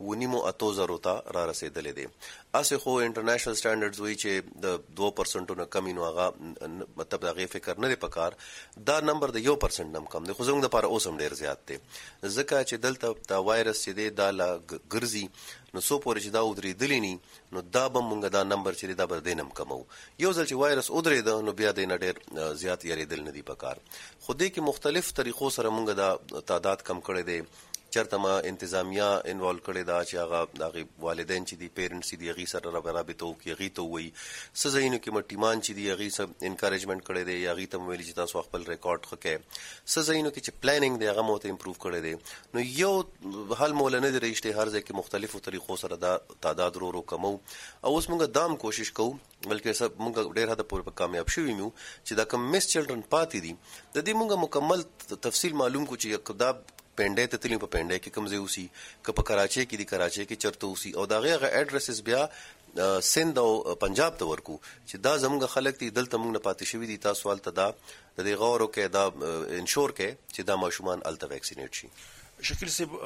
9.8 ته را رسیدلې دی. اسه خو انټرنیشنل سټانډرډز وی چې د 2% نه کم نو اغه مطلب هغه فکر نه دی پکار دا نمبر د 1% نم کم دی خو زموږ لپاره اوس هم ډیر زیات دی ځکه چې دلته دا وایرس چې دی دا لا ګرځي نو سو پورې چې دا ودرېدلی ني نو دا به مونږ دا نمبر چې دا بر دینم کمو یو ځل چې وایرس ودرېد نو بیا د ډېر زیات یریدل نه دی پکار خو دې کې مختلف طریقو سره مونږ دا تعداد کم کړی دی چرته ما انتظامیه انوالو کړی دا چې هغه والدین چې دی پیرنټس دی هغه سره رابطه کوي هغه ته وایي سزاینو کې مټیمان چې دی هغه سره انکریجمنت کړی دی هغه ته ویل چې تاسو خپل ریکارډ خکې سزاینو کې چې پلانینګ دی هغه مو ته امپروو کړی دی نو یو حل مولنه دی رښتې هر ځای کې مختلفو طریقو سره دا تعداد رو کمو او اوس موږ دام کوشش کوو بلکې سب موږ ډېر حد پورې کامیاب شوي یو چې دا کم مس چلډرن پاتې دي د دې موږ مکمل تفصیل معلوم کو چې دا پنده ته تللی په پنده کې کوم ځای اوسي که په کراچۍ کې دی کراچۍ کې چرته اوسي او دا غیر اډرسز بیا سند او پنجاب ته ورکو چې دا زموږ خلک دي دلته موږ نه پاتې شوي دي تاسو ولته دا د دې غورو کې دا انشور کې چې دا ماشومان الته ویکسینیټ شي. شکل سیب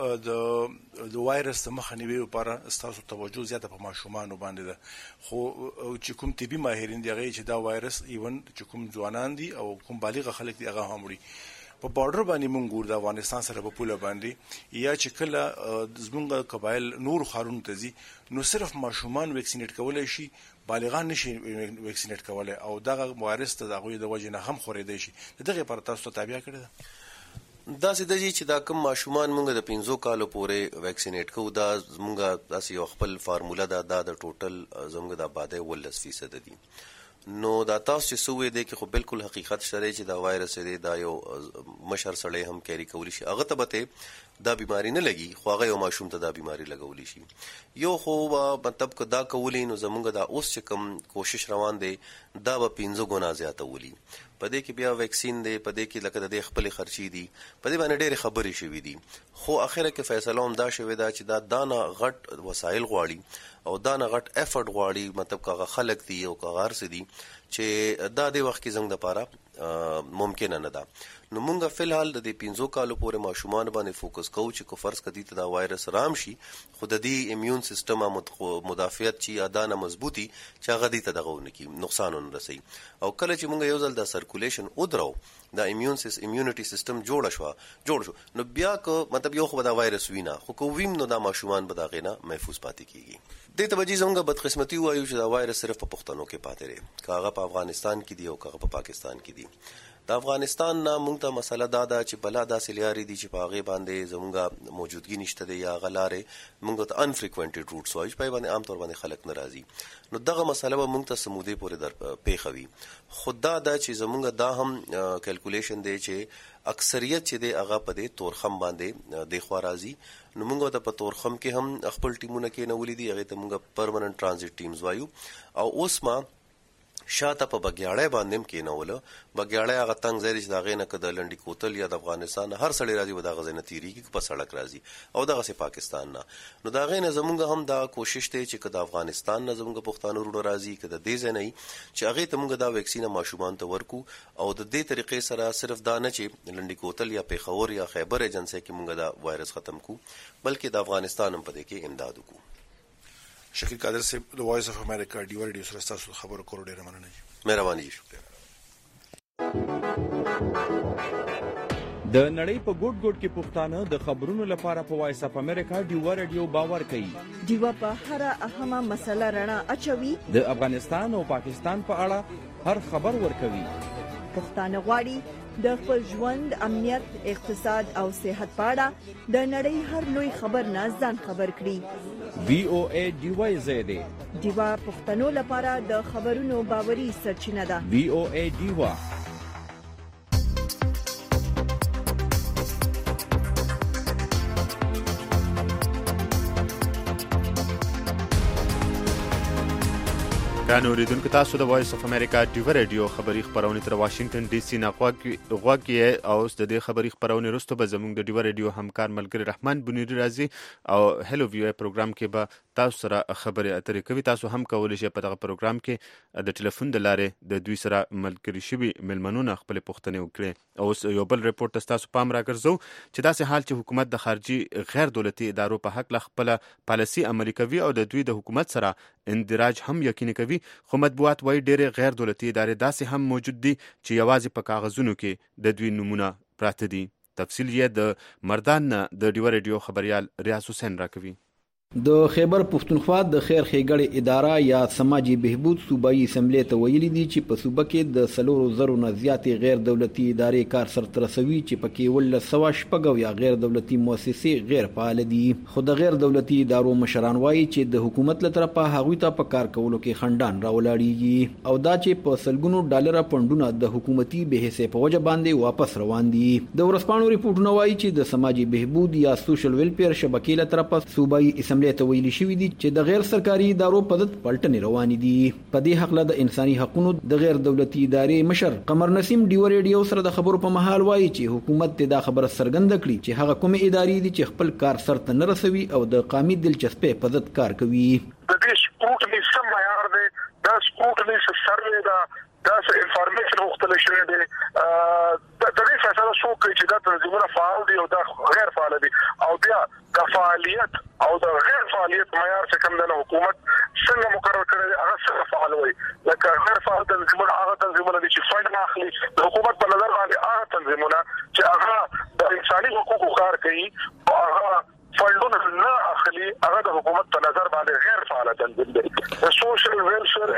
د وایرس د مخنیوي لپاره ستاسو توجه زیاته په ماشومان باندې ده خو چې کوم طبي ماهرین دی هغه چې دا وایرس ایون چې کوم ځوانان دي او کوم بالغ خلک دی هغه هم وړي په بارډر باندې مونږ ګور د افغانستان سره په پوله باندې یا چې کله زمونږ قبایل نور خارونو ته ځي نو صرف ماشومان ویکسینیټ کولای شي بالغان نشي ویکسینیټ کولای او دغه وایرس ته دغه د وجې نه هم خورېدای شي دغه پر تاسو ته تابع کړی ده دا سیده جی چې دا کم ماشومان مونږ د 15 کالو پورې ویکسینیټ کوو دا مونږ داسې یو خپل فارموله ده دا د ټوټل زموږ د آبادۍ 18% دي نو دا تاسو چې سوې دی کې خو بالکل حقیقت شته چې دا وایرس دی دا یو مشر سړی هم کیری کولی شي هغه ته به دا بیماری نه لګي خو هغه یو ماشوم ته دا بیماری لګولی شي یو خو مطلب که دا کولی نو زمونږ دا اوس چې کوم کوشش روان دی دا به 15 ګنا زیاته ولي پدې کې بیا ویکسین دی پدې کې لکه د خپل خرچي دي پدې باندې ډېر خبرې شوې دي خو اخره کې فیصله هم دا شوې ده چې دا دانه غټ وسایل غواړي او دانه غټ افورت غواړي مطلب کاغه خلک دي او کاغه ارس دي چې دا د وخت کې زنګ د پاره ممکن نه ده نو مونږه فلحال د 15 کالو پورې ماشومان باندې فوکس کوو چې کو فرض کدي ته دا وایرس رام شي خو د دې امیون سیستم مدافعت چې ادانه مضبوطی چې هغه دې ته دغه ونکي نقصان نه رسي او کله چې مونږ یو ځل د سرکولیشن ودرو دا امیونټي سیستم جوړ شو نو بیا کو مطلب یو خو دا وایرس وینا خو کو ویم نو دا ماشومان به دا غینا محفوظ پاتې کیږي د توجی زموږ بدقسمتي وایو چې دا وایرس صرف په پښتنو کې پاتې لري کاغه په افغانستان کې دی او کاغه په پاکستان کې دی د افغانستان نه مونږ ته مسله دا ده چې بلا داسې لارې دي چې په هغې باندې زمونږ موجودګي نشته دی یا هغه لارې مونږ ته انفریکوینټډ روټس وایي چې په باندې عام طور باندې خلک نه راځي نو دغه مسله به مونږ ته سمودې پورې در پیښه وي خو دا ده چې زمونږ دا هم کیلکولیشن دی چې اکثریت چې دی هغه په دې تورخم باندې د خوا راځي نو مونږ ته په تورخم کې هم خپل ټیمونه کې نولې دي هغه ته مونږ پرمننت ترانزیت ټیمز وایو او اوس ما شاته په بګیاړی باندې هم کېنوله بګیاړی هغه تنګ ځای چې د هغې نه که د لنډي کوتل یا د افغانستان هر سړی راځي به د هغه ځای نه تېرېږي په سړک راځي او دغسې پاکستان نه نو د هغې نه زمونږ هم دا کوشش دی چې که د افغانستان نه زمونږ پښتانه وروڼه راځي که د دې ځای نه وي چې هغې ته مونږ دا ویکسینه ماشومان ته ورکو او د دې طریقې سره صرف دا نه چې لنډي کوتل یا پېښور یا خیبر ایجنسۍ کې مونږ دا وایرس ختم کو بلکې د افغانستان هم په دې کې امداد وکړو شکیل قادر صاحب د وایس اف امریکا ډیو ریډیو سره تاسو خبرو کولو ډیره مننه مهرباني د نړۍ په ګوټ ګوټ کې پښتانه د خبرونو لپاره په وایس اف امریکا ډیوا رادیو باور کوي. ډیوا په هر اهمه مسله رڼا اچوي. د افغانستان او پاکستان په اړه هر خبر ورکوي. پښتانه غواړي د خپل ژوند، امنیت، اقتصاد او صحت په اړه د نړۍ هر لوی خبر نه ځان خبر کړي. VOA ډیوا زیاده ډیوا پښتنو لپاره د خبرونو باوري سرچینه ده. VOA ډیوا. ګران اوریدونکو، تاسو د وایس اف امریکا ډیوا رادیو خبری خبرونه تر واشنگټن ډي سي نه غواګي او د دې خبری خبرونه وروسته به زموږ د ډیوا رادیو همکار ملګری رحمان بنيري راځي او هلو ویو پروګرام کې به تاسو سره خبرې اترې کوي. تاسو هم کولای شئ په دغه پروګرام کې د ټلیفون د لارې د دوی سره ملګری شوي ملمنونه خپل پوښتنې وکړي. او یو بل ریپورت تاسو پام راګرځو چې داسې حال چې حکومت د خارجي غیر دولتي ادارو په حق له خپل پالیسي عملي کوي او د دوی د حکومت سره اندراج هم یقیني کوي، خو مطبوعات وايي ډېرې غیر دولتي ادارې داسې هم موجود دي چې یوازې په کاغذونو کې د دوی نمونه پراته دي. تفصیل یې د مردان نه د ډیوا رادیو خبريال ریاض حسین راکوي. د خیبر پښتونخوا د خیر ښېګړې اداره یا سماجی بهبود صوبایي اسمبلی ته ویلي دي چې په صوبه کې د 4,000 نه زیاتې غیر دولتي ادارې کار سرته رسوي چې پکې 1,100 یا غیر دولتي مؤسسې غیر فعال دي. خو د غیر دولتي ادارو مشران وایي چې د حکومت له طرفه هغوی ته په کار کولو کې خنډان راولاړېږي او دا چې په سلګونو ډالره پونډونه د حکومتي بې حسې په وجه باندې واپس روان دي. د ورځپاڼو ریپورټونه وایي چې د سماجی بهبود یا سوشل ویلفیر شبکې له طرفه صوبایي اسمبلی ته ویلي شوي دي چې د غیر سرکاري ادارو په ضد پلټنې روانې دي. په دې حق له د انساني حقوقو د غیر دولتي ادارې مشر قمر نسیم ډیوا رادیو سره د خبرو په مهال وایي چې حکومت ته دا خبره څرګنده کړي چې هغه کومې ادارې دي چې خپل کار سرته نه رسوي او د قومي دلچسپۍ په ضد کار کوي. د دې سکروټني سم معیار دی، دا سکروټني سروې دا انفارمیشن مختلف شوی دی. د دې فیصله شو چې دا تنظیمونه فعال دي او دا غیر فعال دي او بیا د فعالیت او د غیر فعالیت معیار چې کوم د حکومت څنګه مقرر کړی دی هغه څنګه فعال وي. لکه غیر فعال تنظیمونه هغه تنظیمونه دي چې فند نه اخلي د حکومت په نظر باندې، هغه تنظیمونه چې هغه د انساني حقوقو کار کوي او هغه فندونه نه اخلي هغه د حکومت په نظر باندې غیر فعال تنظیم دی. د سوشل ویلفیر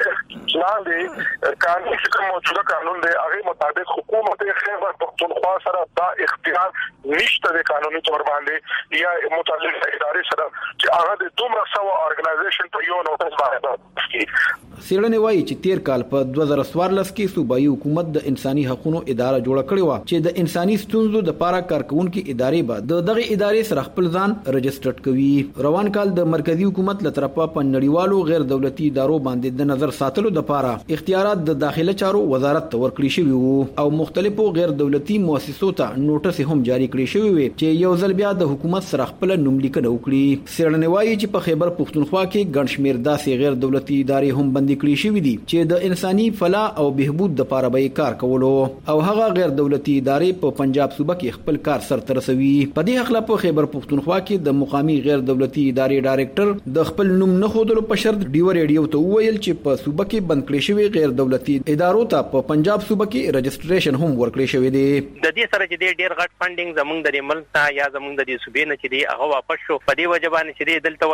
لاندې قانون چې کوم موجوده قانون دی هغه مطابق حکومت خیبر پښتونخوا سره دا اختیار نشته د قانوني تور باندې یا متعلقه ادارې سره چې هغه د دومره سو ارګنایزیشن په یو نوټس باندې. سیړنې وایي چې تیر کال په 2014 کې صوبایي حکومت د انساني حقوقو اداره جوړه کړې و چې د انساني ستونزو د لپاره کارکونکو ادارې به دغه ادارې سره خپل ځان رجسټرډ کوي. روان کال د مرکزی حکومت له طرفه په نړیوالو غیر دولتي ادارو باندې د نظر ساتلو لپاره اختیارات د داخله چارو وزارت ته ورکړي شوی وو او مختلفو غیر دولتي مؤسسو ته نوټس هم جاری کړی شوی وي چې یو ځل بیا د حکومت سره خپل نوملیکنه وکړي. سیړنې وایي چې په خیبر پښتونخوا کې ګڼ شمېر داسې غیر دولتي ادارې هم بندي کړي شوی دي چې د انساني فلاح او بهبود لپاره به کار کولو او هغه غیر دولتي ادارې په پنجاب صوبه کې خپل کار سرته رسوي. په دې حق په خیبر پښتونخوا کې د مقامی غیر دولتي ادارې ډایریکټر د خپل نوم نه خودلو په شرط ډیوا رادیو ته وویل چې په صوبه کې بند کړي شوی غیر دولتي ادارو ته په پنجاب صوبه کې رجسټریشن هم ورکړي شوی دی. د دې سره چې ډیر غټ فندینګ زموږ د ملک ته یا زموږ د صوبې نه چې دی هغه واپس شو. په دې وجه باندې چې دلته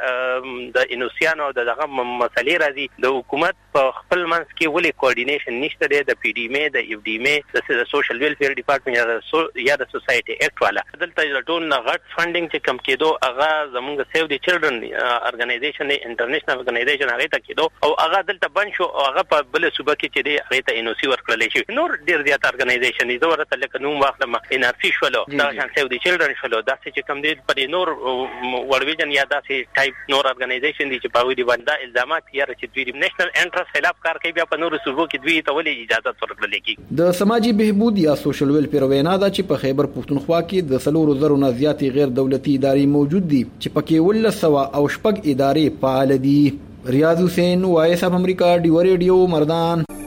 وته د انوسیانو دغه مسلې راځي د حکومت په خپل منځ کې ولې کوارډینیشن نشته دی د پی ډی ام د ایف ډی ام د سوشل ویلفیر ډپارټمنټ یا د سوسایټي ایکټ والا دلته ټول نه غټ فندینګ چې کم کېدو هغه زموږ سیو دی چلډرن ارګنایزیشن انټرنیشنل ارګنایزیشن هغه ته کېدو او هغه دلته بند شو او هغه په بل صوبه کې چې دی هغه ته انوسی ورکړل شي. نور ډیر زیات ارګنایزیشن دي ورته لکه نوم واخلم ان ار سی شولو دا شان سیو دی چلډرن شولو دا چې کم دی په نور وړویجن یا داسې ټایپ نور ارګنایزیشن دي چې په وی دی باندې الزامات یا چې دوی نېشنل انټرست خلاف کار کوي بیا په نور صوبو کې دوی ته ولې اجازه ورکړل کیږي. د سماجی بهبود یا سوشل ویلفیر وینا دا چې په خیبر پښتونخوا کې د 4,000 نه زیاتې غیر دولتي ادارې موجود دي چې پکې 1,100 او شپږ ادارې فعال دي. ریاض حسین، وایس اف امریکا، ډیوا رادیو، مردان.